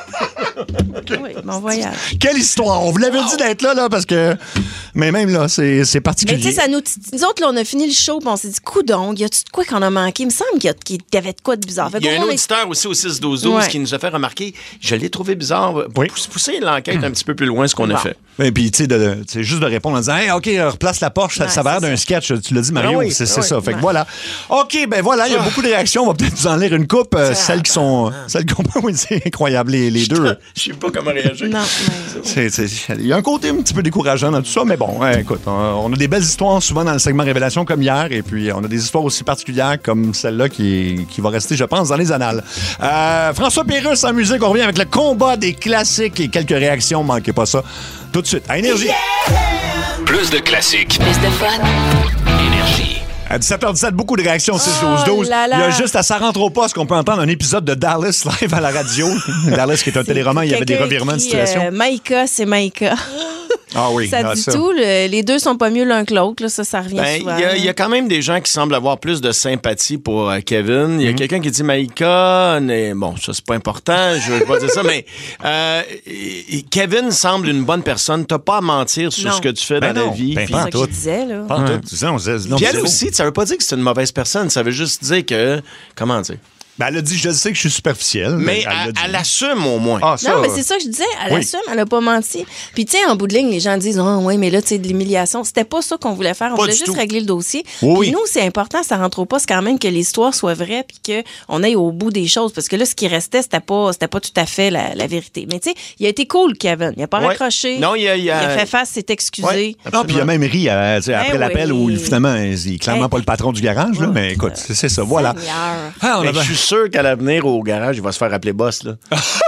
Oui, bon voyage. Quelle histoire! On vous l'avait dit d'être là, là, parce que... Mais même là, c'est, c'est particulier. Mais tu sais, ça nous... Nous autres, là, on a fini le show, puis on s'est dit, coudonc, y a-tu de quoi qu'on a manqué? Il me semble qu'il y, a... qu'il y avait de quoi de bizarre. Fait Il y a un qu'on auditeur est... aussi au six douze douze Ouais. qui nous a fait remarquer, je l'ai trouvé bizarre. Oui. Pousser l'enquête un petit peu plus loin, ce qu'on Bon. a fait. Et puis, tu sais, de- c'est juste de répondre en disant, hey, OK, replace la Porsche, ça, Ouais, ça va l'air c'est d'un sketch. Tu l'as dit, Mario, Ah oui, c'est, ah c'est oui. ça. Fait que Ouais. voilà. OK, ben voilà, il y a beaucoup de réactions. On va peut-être vous en lire une coupe. euh, celles qui sont. Celles qui ont pas. Oui, c'est incroyable, les, les deux. Je sais pas comment réagir. Non, C'est- c'est- Il y a un côté un petit peu décourageant dans tout ça, mais bon, ouais, écoute, on, on a des belles histoires souvent dans le segment Révélation comme hier, et puis on a des histoires aussi particulières comme celle-là qui, qui va rester, je pense, dans les annales. Euh, François Pérusse en musique, on revient avec le combat des classiques et quelques réactions, manquez pas ça, tout de suite, à Énergie. Plus de classiques. Plus de fun. Énergie. À dix-sept heures dix-sept, beaucoup de réactions au six douze douze. Oh là là. Il y a juste à Ça rentre au poste qu'on peut entendre un épisode de Dallas live à la radio. Dallas qui est un téléroman, il y avait des Quelqu'un revirements de écrit, situation. euh, Maïka, c'est Maïka. Ah oui, Ça ah, dit tout. le- les deux sont pas mieux l'un que l'autre. Là, ça, ça revient Ben, souvent. il y, a- il y a quand même des gens qui semblent avoir plus de sympathie pour euh, Kevin. Mhm. Il y a quelqu'un qui dit Maïka, mais bon, ça c'est pas important, je veux pas dire ça, mais euh, et- et Kevin semble une bonne personne. T'as pas à mentir sur Non. ce que tu fais Ben dans non, la vie. ben puis- pas en C'est ça tout. qu'il disait, là. Pas en Ouais. tout. Tu sais, on disait- non, Puis elle zéro. aussi, ça veut pas dire que c'est une mauvaise personne, ça veut juste dire que, comment dire, Ben, elle a dit, je sais que je suis superficielle. mais elle l'a elle, dit. elle assume au moins. Ah, ça, Non, mais c'est ça que je disais. Elle oui. assume, elle a pas menti. Puis, tu sais, en bout de ligne, les gens disent, oh, oui, mais là, tu sais, de l'humiliation. C'était pas ça qu'on voulait faire. On Pas voulait du juste tout. régler le dossier. Oui, Puis oui. nous, c'est important, ça rentre au poste quand même que l'histoire soit vraie puis qu'on aille au bout des choses. Parce que là, ce qui restait, c'était pas, c'était pas tout à fait la, la vérité. Mais tu sais, il a été cool, Kevin. Il a pas Ouais. raccroché. Non, il a- il a- fait face, s'est excusé. Ouais. Non, puis il a même ri euh, tu sais, Ben après l'appel oui. où finalement, il est clairement Hey. pas le patron du garage, là, mais écoute, c'est, c'est ça, voilà. Seigneur. Ah, on Mais avait- je suis sûr qu'à l'avenir, au garage, il va se faire appeler boss, là.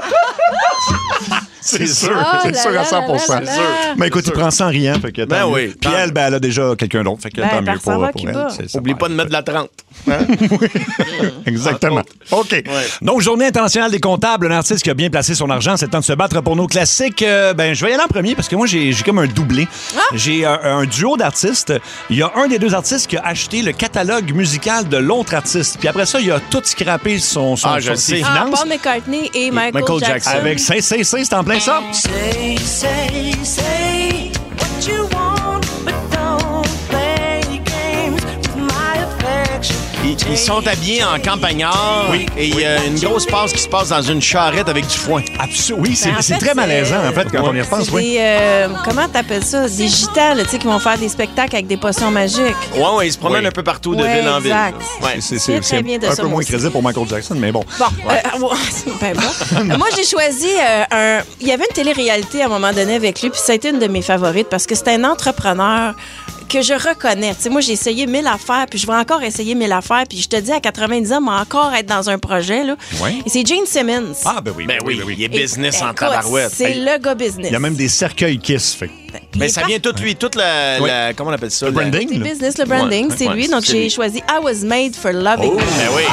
C'est sûr, Ah, c'est là, sûr là, à cent pour cent. là, là, là. Mais écoute, il prend ça en riant, fait que tant Ben mieux. oui, Puis tant elle, ben, elle a déjà quelqu'un d'autre, fait que Ben, tant mieux par ça pour, va, pour Cuba. elle. C'est- ça Oublie va. pas de mettre de la trente. Exactement. OK. Donc, Journée internationale des comptables, un artiste qui a bien placé son argent, c'est le temps de se battre pour nos classiques. Euh, ben, je vais y aller en premier parce que moi, j'ai, j'ai comme un doublé. J'ai un, un duo d'artistes. Il y a un des deux artistes qui a acheté le catalogue musical de l'autre artiste. Puis après ça, il a tout scrappé son, son, Ah, je son- le ses sais. Ah, finances. Paul McCartney et Michael, Michael Jackson. Jackson. Avec C C C, c'est en plein ça. Say, say, say what you want, but don't play games with my affection. Ils, ils sont habillés en campagnard et il y a une grosse passe qui se passe dans une charrette avec du foin. Absolument. Oui, c'est, Ben, en c'est fait, très malaisant, en fait, quand Ouais. on y repense. C'est Oui. des, euh, comment t'appelles ça? Des gitans, là, tu sais, qui vont faire des spectacles avec des potions magiques. Ouais, ouais, ils se promènent Oui. un peu partout de Ouais, ville en ville. exact. Ouais. C'est, Très, c'est, très c'est bien de un ça, peu moi moins aussi. crédible pour Michael Jackson, mais bon. Bon, euh, ouais, ben bon. Euh, Moi, j'ai choisi euh, un... Il y avait une télé-réalité à un moment donné avec lui, puis ça a été une de mes favorites parce que c'était un entrepreneur que je reconnais. Tu sais, moi, j'ai essayé mille affaires, puis je vais encore essayer mille affaires, puis je te dis, à quatre-vingt-dix ans, moi, encore être dans un projet, là. Ouais. Et c'est Gene Simmons. Ah, ben oui, Ben oui, il est Et- business en écoute, tabarouette. C'est Hey. le gars business. Il y a même des cercueils Kiss. Fait. Il Mais est ça par- vient tout lui, toute la, Oui. la- comment on appelle ça? Le la- branding. C'est là. business, le branding, Ouais, c'est ouais, lui. Donc, c'est j'ai lui. choisi I Was Made for Loving. Oh, ben oui.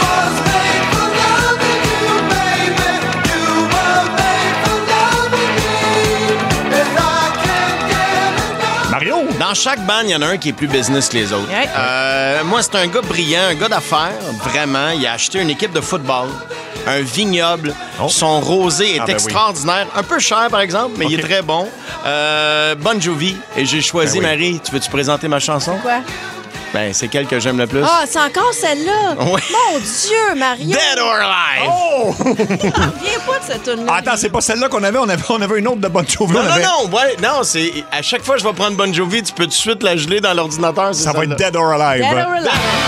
Mario! Dans chaque band, il y en a un qui est plus business que les autres. Ouais. Euh, moi, c'est un gars brillant, un gars d'affaires, vraiment. Il a acheté une équipe de football, un vignoble. Oh. Son rosé est Ah, ben oui. extraordinaire. Un peu cher, par exemple, mais il Ok. est très bon. Euh, Bon Jovi. Et j'ai choisi, Ben oui. Marie, tu veux-tu présenter ma chanson? Quoi? Ben, c'est quelle que j'aime le plus? Ah, c'est encore celle-là? Oui. Mon Dieu, Mario! Dead or Alive! Oh! Viens pas de cette tune là. Attends, c'est pas celle-là qu'on avait. On avait, on avait une autre de Bon Jovi. Non, on non, avait- non, ouais, non, c'est. À chaque fois que je vais prendre Bon Jovi, tu peux tout de suite la geler dans l'ordinateur. c'est Ça va celle-là. être Dead or Alive. Dead or Alive.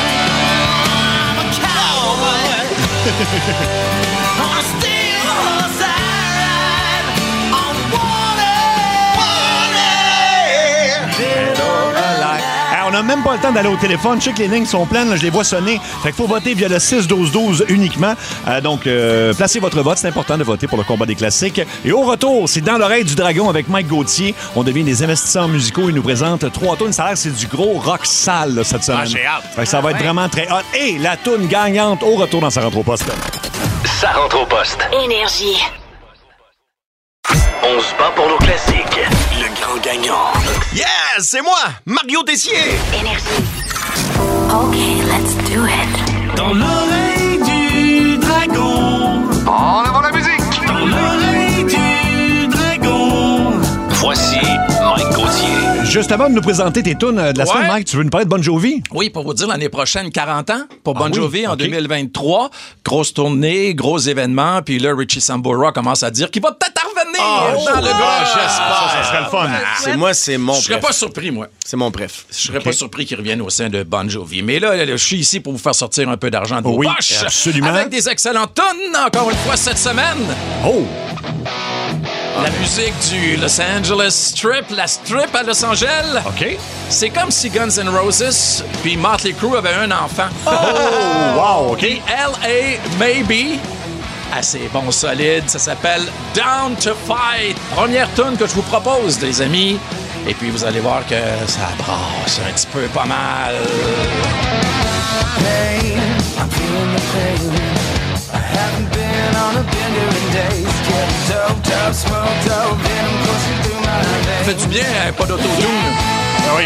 Ah, on n'a même pas le temps d'aller au téléphone. Je sais que les lignes sont pleines. Là, je les vois sonner. Fait qu'il faut voter via le six douze douze uniquement. Euh, donc, euh, placez votre vote. C'est important de voter pour le combat des classiques. Et au retour, c'est Dans l'oreille du dragon avec Mike Gauthier. On devient des investisseurs musicaux. Il nous présente trois tunes. Ça a l'air que c'est du gros rock sale là, cette semaine. Ah, j'ai hâte. Fait que ça va être vraiment très hot. Et la tune gagnante au retour dans sa rentre au poste. Ça rentre au poste. Énergie. On se bat pour nos classiques. Le grand gagnant. Yes, c'est moi, Mario Tessier. Énergie. OK, let's do it. Dans l'oreille du dragon. En avant la musique! Dans l'oreille Juste avant de nous présenter tes tunes de la Ouais. semaine, Mike, tu veux nous parler de Bon Jovi? Oui, pour vous dire, l'année prochaine, quarante ans pour Bon Ah oui? Jovi en OK. deux mille vingt-trois. Grosse tournée, gros événement. Puis là, Richie Sambora commence à dire qu'il va peut-être revenir Oh, dans le oh, gars. j'espère. Ça, ça serait le fun. C'est moi, c'est mon Je serais préf. pas surpris, moi. C'est mon préf. Je serais pas surpris qu'il revienne au sein de Bon Jovi. Mais là, là, je suis ici pour vous faire sortir un peu d'argent de vos Oui, poches. absolument. Avec des excellentes tonnes, encore une fois, cette semaine. Oh! La musique du Los Angeles Strip, la Strip à Los Angeles. OK. C'est comme si Guns N' Roses puis Motley Crue avaient un enfant. Oh, wow, OK. Puis L A Maybe, assez bon, solide, ça s'appelle Down to Fight. Première tune que je vous propose, les amis. Et puis vous allez voir que ça brasse un petit peu pas mal. Pain, I'm feeling the pain. I haven't been on a bender in days. Getting doped up, smoked up, venom coursing through my veins. Ça fait du bien, hein, pas d'autotune. Ah oui.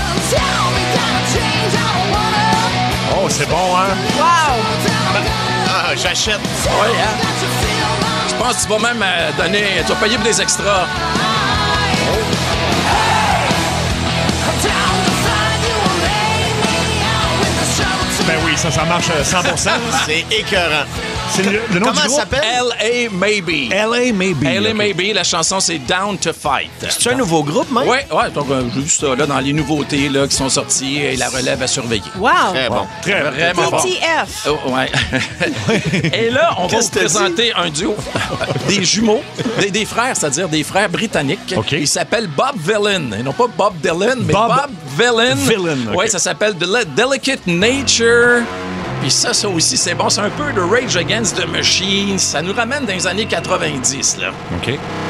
Oh, c'est bon, hein? Wow! Ah, j'achète. Oui, hein? Je pense que tu vas même euh, donner... Tu vas payer pour des extras. Ben oui, ça, ça marche cent pour cent. C'est écœurant. C'est le, le nom Comment du ça groupe? s'appelle? L A Maybe. L A Maybe. L A OK. Maybe, la chanson c'est Down to Fight. C'est un nouveau groupe, Mike? Oui, ouais, donc euh, juste ça, là, dans les nouveautés là, qui sont sorties et la relève à surveiller. Wow! Très bon. Très, Vraiment bon. T T F. Oh, ouais. Et là, on va Qu'est-ce vous que t'as présenter un duo, des jumeaux, des, des frères, c'est-à-dire des frères britanniques. OK. Ils s'appellent Bob Vylan. Et non pas Bob Dylan, mais Bob Bob, Vylan. Vylan, OK. Oui, ça s'appelle Del- Delicate Nature. Puis ça, ça aussi, c'est bon. C'est un peu de Rage Against the Machine. Ça nous ramène dans les années quatre-vingt-dix, là. OK.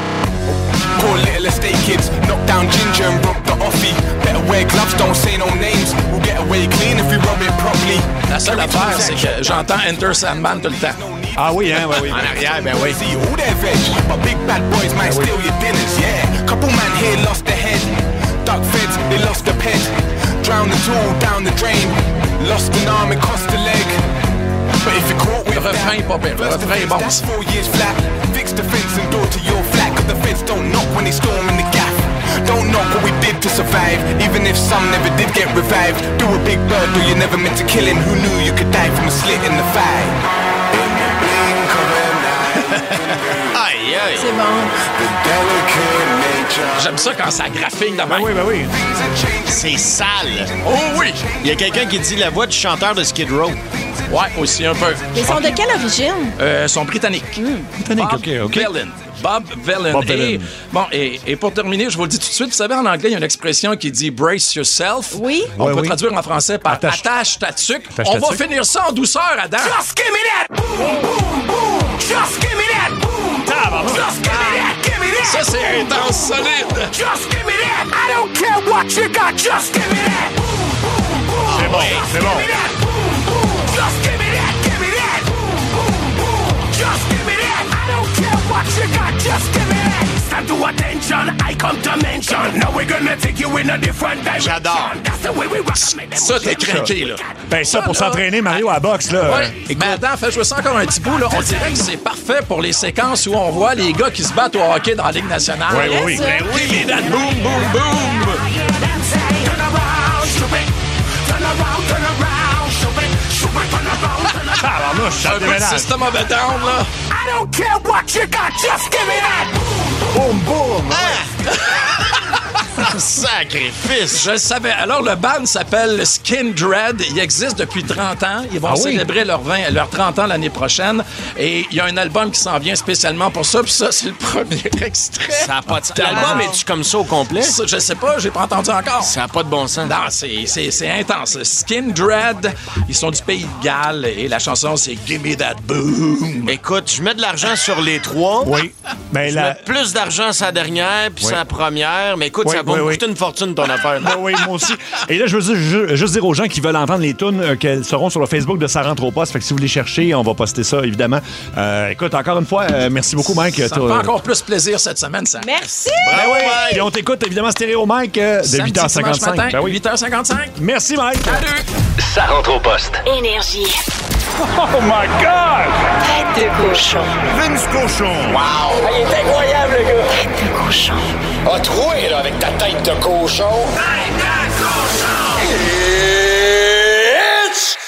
Poor little estate kids, knock down ginger and broke the offie. Better wear gloves, don't say no names. We'll get away clean if we rub it properly. La seule affaire, c'est que j'entends Enter Sandman tout le temps. Ah oui, hein? Ouais, oui. En arrière, ben oui. See all their veg, but big bad boys might steal your dinners, yeah. Couple man here lost their head. Duck feds, they lost their pet. Drowned the tool down the drain. Lost an arm, it cost a leg. But if you're caught with Le refrain est pas pire. Le refrain est bon. that's four years flat. Fix the fence and door to your flat. Cause the feds don't knock when they storm in the gaff. Don't knock what we did to survive. Even if some never did get revived. Do a big bird, or you never meant to kill him. Who knew you could die from a slit in the thigh? In the blink of an eye. Aïe, aïe. C'est bon. The delicate nature. J'aime ça quand ça graphique de même. Ben oui, ben oui. C'est sale. Oh oui! Il y a quelqu'un qui dit la voix du chanteur de Skid Row. Ouais, aussi un peu. Ils sont de quelle origine? Euh, sont britanniques. Britannique, Bob OK, OK. Vylan. Bob Vylan. Bob Et, Vylan. bon, et, et pour terminer, je vous le dis tout de suite, vous savez, en anglais, il y a une expression qui dit « brace yourself ». Oui. On Ouais, peut oui. traduire en français par « Attache- attache ta tuque ». Attache On ta va tuque. finir ça en douceur, Adam. Just give me that! Boom, boom, boom! Just give me that! Boom, boom! Just give me that! Give me that! Ça, c'est intense, solide. Just give me that! I don't care what you got! Just give me that! Boom, boom, boom! C'est bon, c'est bon. Give me that! Boom, boom! Just give me that! Give me that! Boom, boom, boom! Just give me that! I don't care what you got! Just give me that! Stand to attention! I come to mention! Now we're gonna take you in a different direction! J'adore. That's the way we rock! Ça, t'es craqué, là. Ben ça, pour là- s'entraîner, Mario, à la boxe, là. Ouais. Mais attends, fais jouer ça encore un petit bout. Là. On dirait que c'est parfait pour les séquences où on voit les gars qui se battent au hockey dans la Ligue nationale. Ouais, oui, oui. Ben oui, les dates boum, boum, boum. Turn around, shoot it. Turn around, turn around, shoot it. Shoot it, turn around, turn around. Ah, alors là, je Un chante peu des de ménages. System of a Down, là. I don't care what you got, just give me that. Boum, boum. Sacrifice. Je le savais. Alors, le band s'appelle Skin Dread. Il existe depuis trente ans. Ils vont Ah oui? célébrer leurs vingt, leurs trente ans l'année prochaine. Et il y a un album qui s'en vient spécialement pour ça. Puis ça, c'est le premier extrait. Ça n'a pas de sens. L'album, es-tu comme ça au complet? Ça, je sais pas, j'ai pas entendu encore. Ça n'a pas de bon sens. Non, c'est, c'est, c'est intense. Skin Dread, ils sont du pays de Galles et la chanson, c'est Give Me That Boom. Écoute, je mets de l'argent sur les trois. Oui. Ben Je la... mets plus d'argent sur la dernière puis Oui. sur la première. Mais écoute, Oui, ça va oui, me oui. coûter une fortune, ton affaire. Ben oui, moi aussi. Et là, je veux dire- ju- juste dire aux gens qui veulent entendre les tunes euh, qu'elles seront sur le Facebook de Ça rentre au poste. Fait que si vous les cherchez, on va poster ça, évidemment. Euh, écoute, encore une fois, euh, merci beaucoup, Mike. Ça me T'as- fait encore plus plaisir cette semaine, ça. Merci! Ben oui. Et on t'écoute, évidemment, Stéréo Mike euh, de Samedi, huit heures cinquante-cinq. dimanche matin, Ben oui. huit heures cinquante-cinq. Merci, Mike. Salut! Ça rentre au poste. Énergie. Oh my God! Tête de cochon. Vince Cochon. Wow! Il est incroyable, le gars! Tête de cochon. cochon. A troué, là, avec ta tête de cochon. Tête de cochon! It's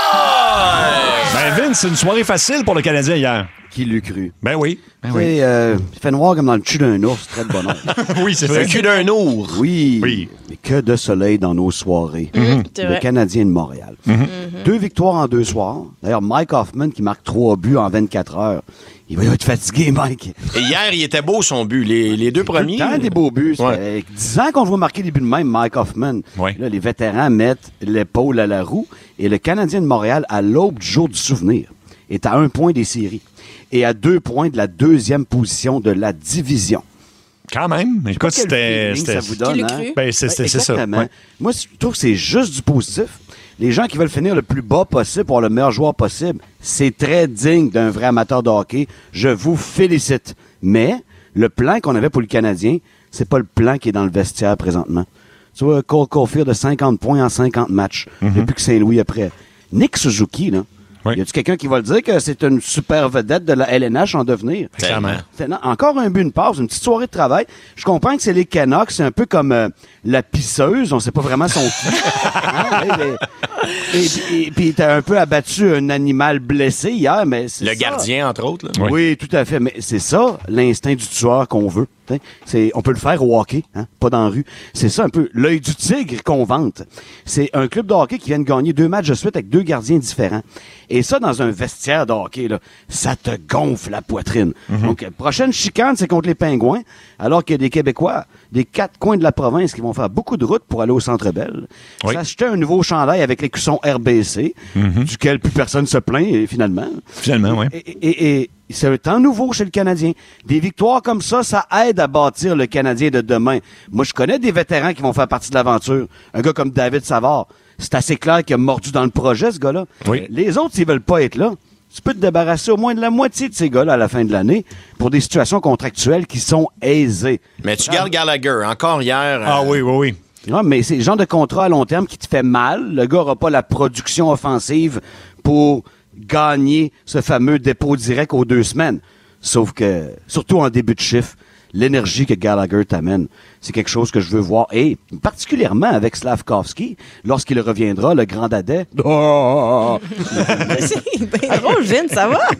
time! Ben, Vince, c'est une soirée facile pour le Canadien hier. Qui l'eût cru? Ben oui. Ben oui. Euh, il fait noir comme dans le cul d'un ours, très de bonheur. Oui, c'est vrai. Le cul d'un ours. Oui. oui. Mais que de soleil dans nos soirées. Mm-hmm. C'est Le vrai. Canadien de Montréal. Mm-hmm. Mm-hmm. Deux victoires en deux soirs. D'ailleurs, Mike Hoffman qui marque trois buts en vingt-quatre heures. Il va être fatigué, Mike. Et hier, il était beau son but. Les, les deux premiers. Tout le temps des beaux buts. Ça Ouais. fait dix ans qu'on le voit marquer des buts de même, Mike Hoffman. Ouais. Là, les vétérans mettent l'épaule à la roue. Et le Canadien de Montréal, à l'aube du jour du souvenir, est à un point des séries. Et à deux points de la deuxième position de la division. Quand même. Écoute, c'était. Feeling ça vous donne, Qui l'a hein? cru? Ben, c'est c'est- c'est ça. Exactement. Ouais. Moi, je trouve que c'est juste du positif. Les gens qui veulent finir le plus bas possible pour le meilleur joueur possible, c'est très digne d'un vrai amateur de hockey. Je vous félicite. Mais le plan qu'on avait pour le Canadien, c'est pas le plan qui est dans le vestiaire présentement. Tu vois, Cole Caulfield de cinquante points en cinquante matchs Mm-hmm. depuis que Saint-Louis après. Nick Suzuki, là. Oui. Y a-tu quelqu'un qui va le dire que c'est une super vedette de la L N H en devenir? Clairement. C'est- non, encore un but, une passe, une petite soirée de travail. Je comprends que c'est les Canucks, c'est un peu comme euh, la pisseuse, on sait pas vraiment son qui. Hein, et, et, et puis t'as un peu abattu un animal blessé hier, mais c'est Le ça. gardien, entre autres. Là. Oui. tout à fait. Mais c'est ça, l'instinct du tueur qu'on veut. T'sais. C'est, on peut le faire au hockey, hein, pas dans la rue. C'est ça un peu l'œil du tigre qu'on vante. C'est un club de hockey qui vient de gagner deux matchs de suite avec deux gardiens différents. Et ça, dans un vestiaire de hockey, là, ça te gonfle la poitrine. Mm-hmm. Donc, euh, prochaine chicane, c'est contre les Pingouins, alors qu'il y a des Québécois des quatre coins de la province qui vont faire beaucoup de route pour aller au Centre Bell. Oui. S'acheter un nouveau chandail avec l'écusson R B C, Mm-hmm. duquel plus personne se plaint, et finalement. Finalement, oui. Et, et- et c'est un temps nouveau chez le Canadien. Des victoires comme ça, ça aide à bâtir le Canadien de demain. Moi, je connais des vétérans qui vont faire partie de l'aventure. Un gars comme David Savard, c'est assez clair qu'il a mordu dans le projet, ce gars-là. Oui. Les autres, s'ils veulent pas être là, tu peux te débarrasser au moins de la moitié de ces gars-là à la fin de l'année pour des situations contractuelles qui sont aisées. Mais tu gardes Gallagher. Encore hier. Ah euh, oui, oui, oui. Ouais, mais c'est le genre de contrat à long terme qui te fait mal. Le gars n'aura pas la production offensive pour gagner ce fameux dépôt direct aux deux semaines. Sauf que, surtout en début de chiffre, l'énergie que Gallagher t'amène, c'est quelque chose que je veux voir. Et particulièrement avec Slavkovski, lorsqu'il reviendra, le grand dadais. Oh! C'est bien drôle, Vince, ça va?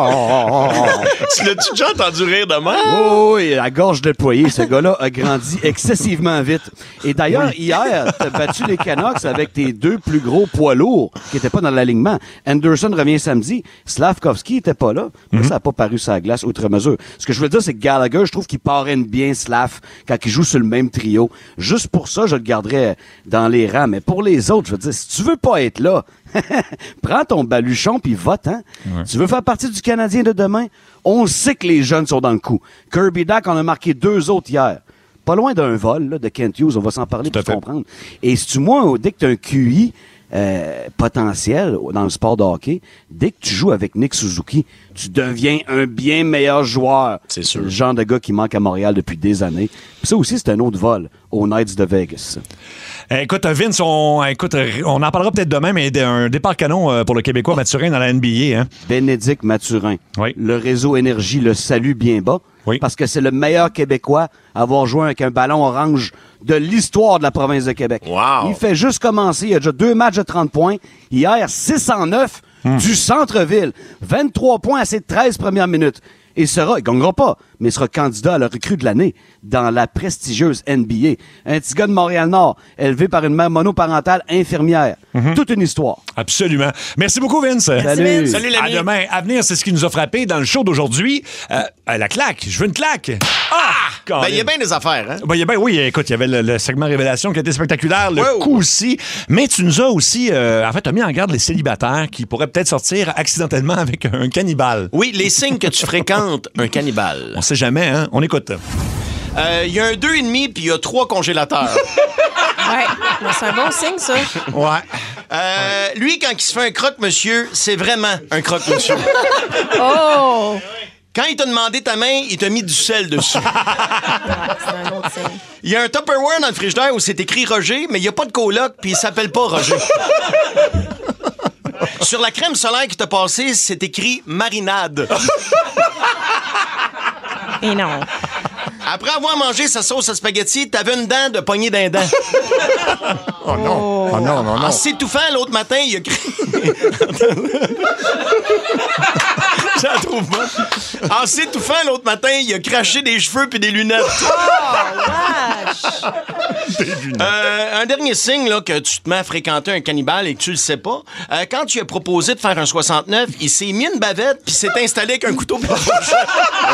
Tu l'as-tu déjà entendu rire de même? Oh, oui, la gorge déployée. Ce gars-là a grandi excessivement vite. Et d'ailleurs, hier, t'as battu les Canucks avec tes deux plus gros poids lourds qui n'étaient pas dans l'alignement. Anderson revient samedi. Slavkovski était pas là. Mais ça n'a pas paru sa glace outre mesure. Ce que je veux dire, c'est que Gallagher, je trouve qu'il parraine bien Slav quand il joue sur le même trio. Juste pour ça, je le garderais dans les rangs. Mais pour les autres, je veux dire, si tu veux pas être là, prends ton baluchon puis vote, hein. Ouais. Tu veux faire partie du Canadien de demain? On sait que les jeunes sont dans le coup. Kirby Dack en a marqué deux autres hier. Pas loin d'un vol là, de Kent Hughes, on va s'en parler Tout à pour fait. comprendre. Et si tu moi, dès que tu as un Q I euh, potentiel dans le sport de hockey, dès que tu joues avec Nick Suzuki, tu deviens un bien meilleur joueur. C'est sûr. Le genre de gars qui manque à Montréal depuis des années. Puis ça aussi, c'est un autre vol aux Knights de Vegas. Euh, Écoute, Vince, on, écoute, on en parlera peut-être demain, mais un départ canon euh, pour le Québécois Mathurin dans la N B A. Hein? Bénédicte Mathurin. Oui. Le réseau Énergie le salue bien bas. Oui. Parce que c'est le meilleur Québécois à avoir joué avec un ballon orange de l'histoire de la province de Québec. Wow. Il fait juste commencer. Il a déjà deux matchs de trente points. Hier, six en neuf du centre-ville. vingt-trois points à ses treize premières minutes. Et sera, il gagnera pas, mais il sera candidat à la recrue de l'année dans la prestigieuse N B A. Un petit gars de Montréal-Nord, élevé par une mère monoparentale infirmière. Toute une histoire. Absolument. Merci beaucoup, Vince. Salut. Salut, À l'ami. demain. À venir, c'est ce qui nous a frappé dans le show d'aujourd'hui. Euh, euh, la claque. Je veux une claque. Ah! Ben, il y a bien des affaires, hein? Ben, il y a ben, oui, écoute, il y avait le, le segment Révélation qui était spectaculaire, le Wow. coup aussi. Mais tu nous as aussi, euh, en fait, t'as mis en garde les célibataires qui pourraient peut-être sortir accidentellement avec un cannibale. Oui, les signes que tu fréquentes un cannibale. On sait jamais, hein? On écoute. Euh, Il y a un deux et demi puis il y a trois congélateurs. Ouais, mais c'est un bon signe, ça. Ouais. Euh, lui, quand il se fait un croque-monsieur, c'est vraiment un croque-monsieur. Oh! Quand il t'a demandé ta main, il t'a mis du sel dessus. C'est un autre signe. Il y a un Tupperware dans le frigidaire où c'est écrit Roger, mais il n'y a pas de coloc, puis il s'appelle pas Roger. Sur la crème solaire qui t'a passée, c'est écrit marinade. Et non. Après avoir mangé sa sauce à spaghetti, t'avais une dent de poignée d'un dent. Oh non. Oh non, non, non. En s'étouffant l'autre matin, il a crié. Je la trouve bonne. En s'étouffant l'autre matin, il a craché des cheveux puis des lunettes. Oh, wesh! Des lunettes. Euh, un dernier signe là, que tu te mets à fréquenter un cannibale et que tu le sais pas, euh, quand tu lui as proposé de faire un soixante-neuf, il s'est mis une bavette puis s'est installé avec un couteau pour la prochaine.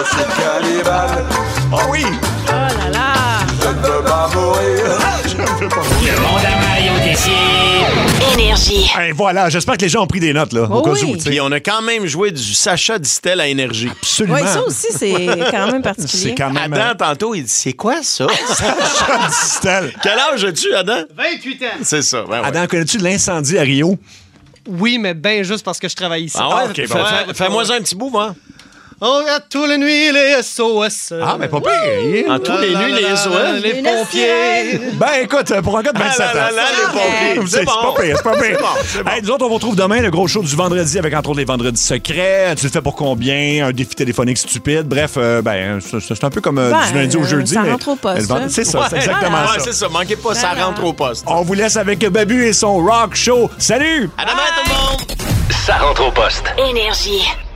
Ah oui! Oh là là! Je ne veux pas mourir. Je ne veux pas mourir. Le monde à Mario Tessier. Énergie. Hey, voilà, j'espère que les gens ont pris des notes, là. Oh au cas oui. où, tu sais. Puis on a quand même joué du Sacha Distel à Énergie. Absolument. Oui, ça aussi, c'est quand même particulier. C'est quand même... Adam, tantôt, il dit, c'est quoi ça? Sacha Distel. Quel âge as-tu, Adam? vingt-huit ans. C'est ça. Ben ouais. Adam, connais-tu l'incendie à Rio? Oui, mais ben juste parce que je travaille ici. Ah ouais? Ah, ok, Fais- bon. fais- Fais-moi un petit bout, moi. On regarde tous les nuits les S O S. Ah, mais pas pire. En tous les nuits, les S O S. Les Une pompiers. Ben, écoute, pour un gars de vingt-sept Ah là ans. là, les pompiers. C'est C'est bon. pas pire, c'est pas pire. C'est bon, c'est bon. Hey, nous autres, on vous retrouve demain, le gros show du vendredi avec entre autres les vendredis secrets. Tu le fais pour combien? Un défi téléphonique stupide. Bref, euh, ben, c'est c'est un peu comme euh, Ben, du lundi au euh, jeudi. ça mais- rentre au poste, mais le vend- là. C'est ça, c'est Ouais, exactement ouais, ça. c'est ça. Manquez pas, ça Voilà. rentre au poste. On vous laisse avec Babu et son rock show. Salut! À demain, tout le monde! Ça rentre au poste. Énergie.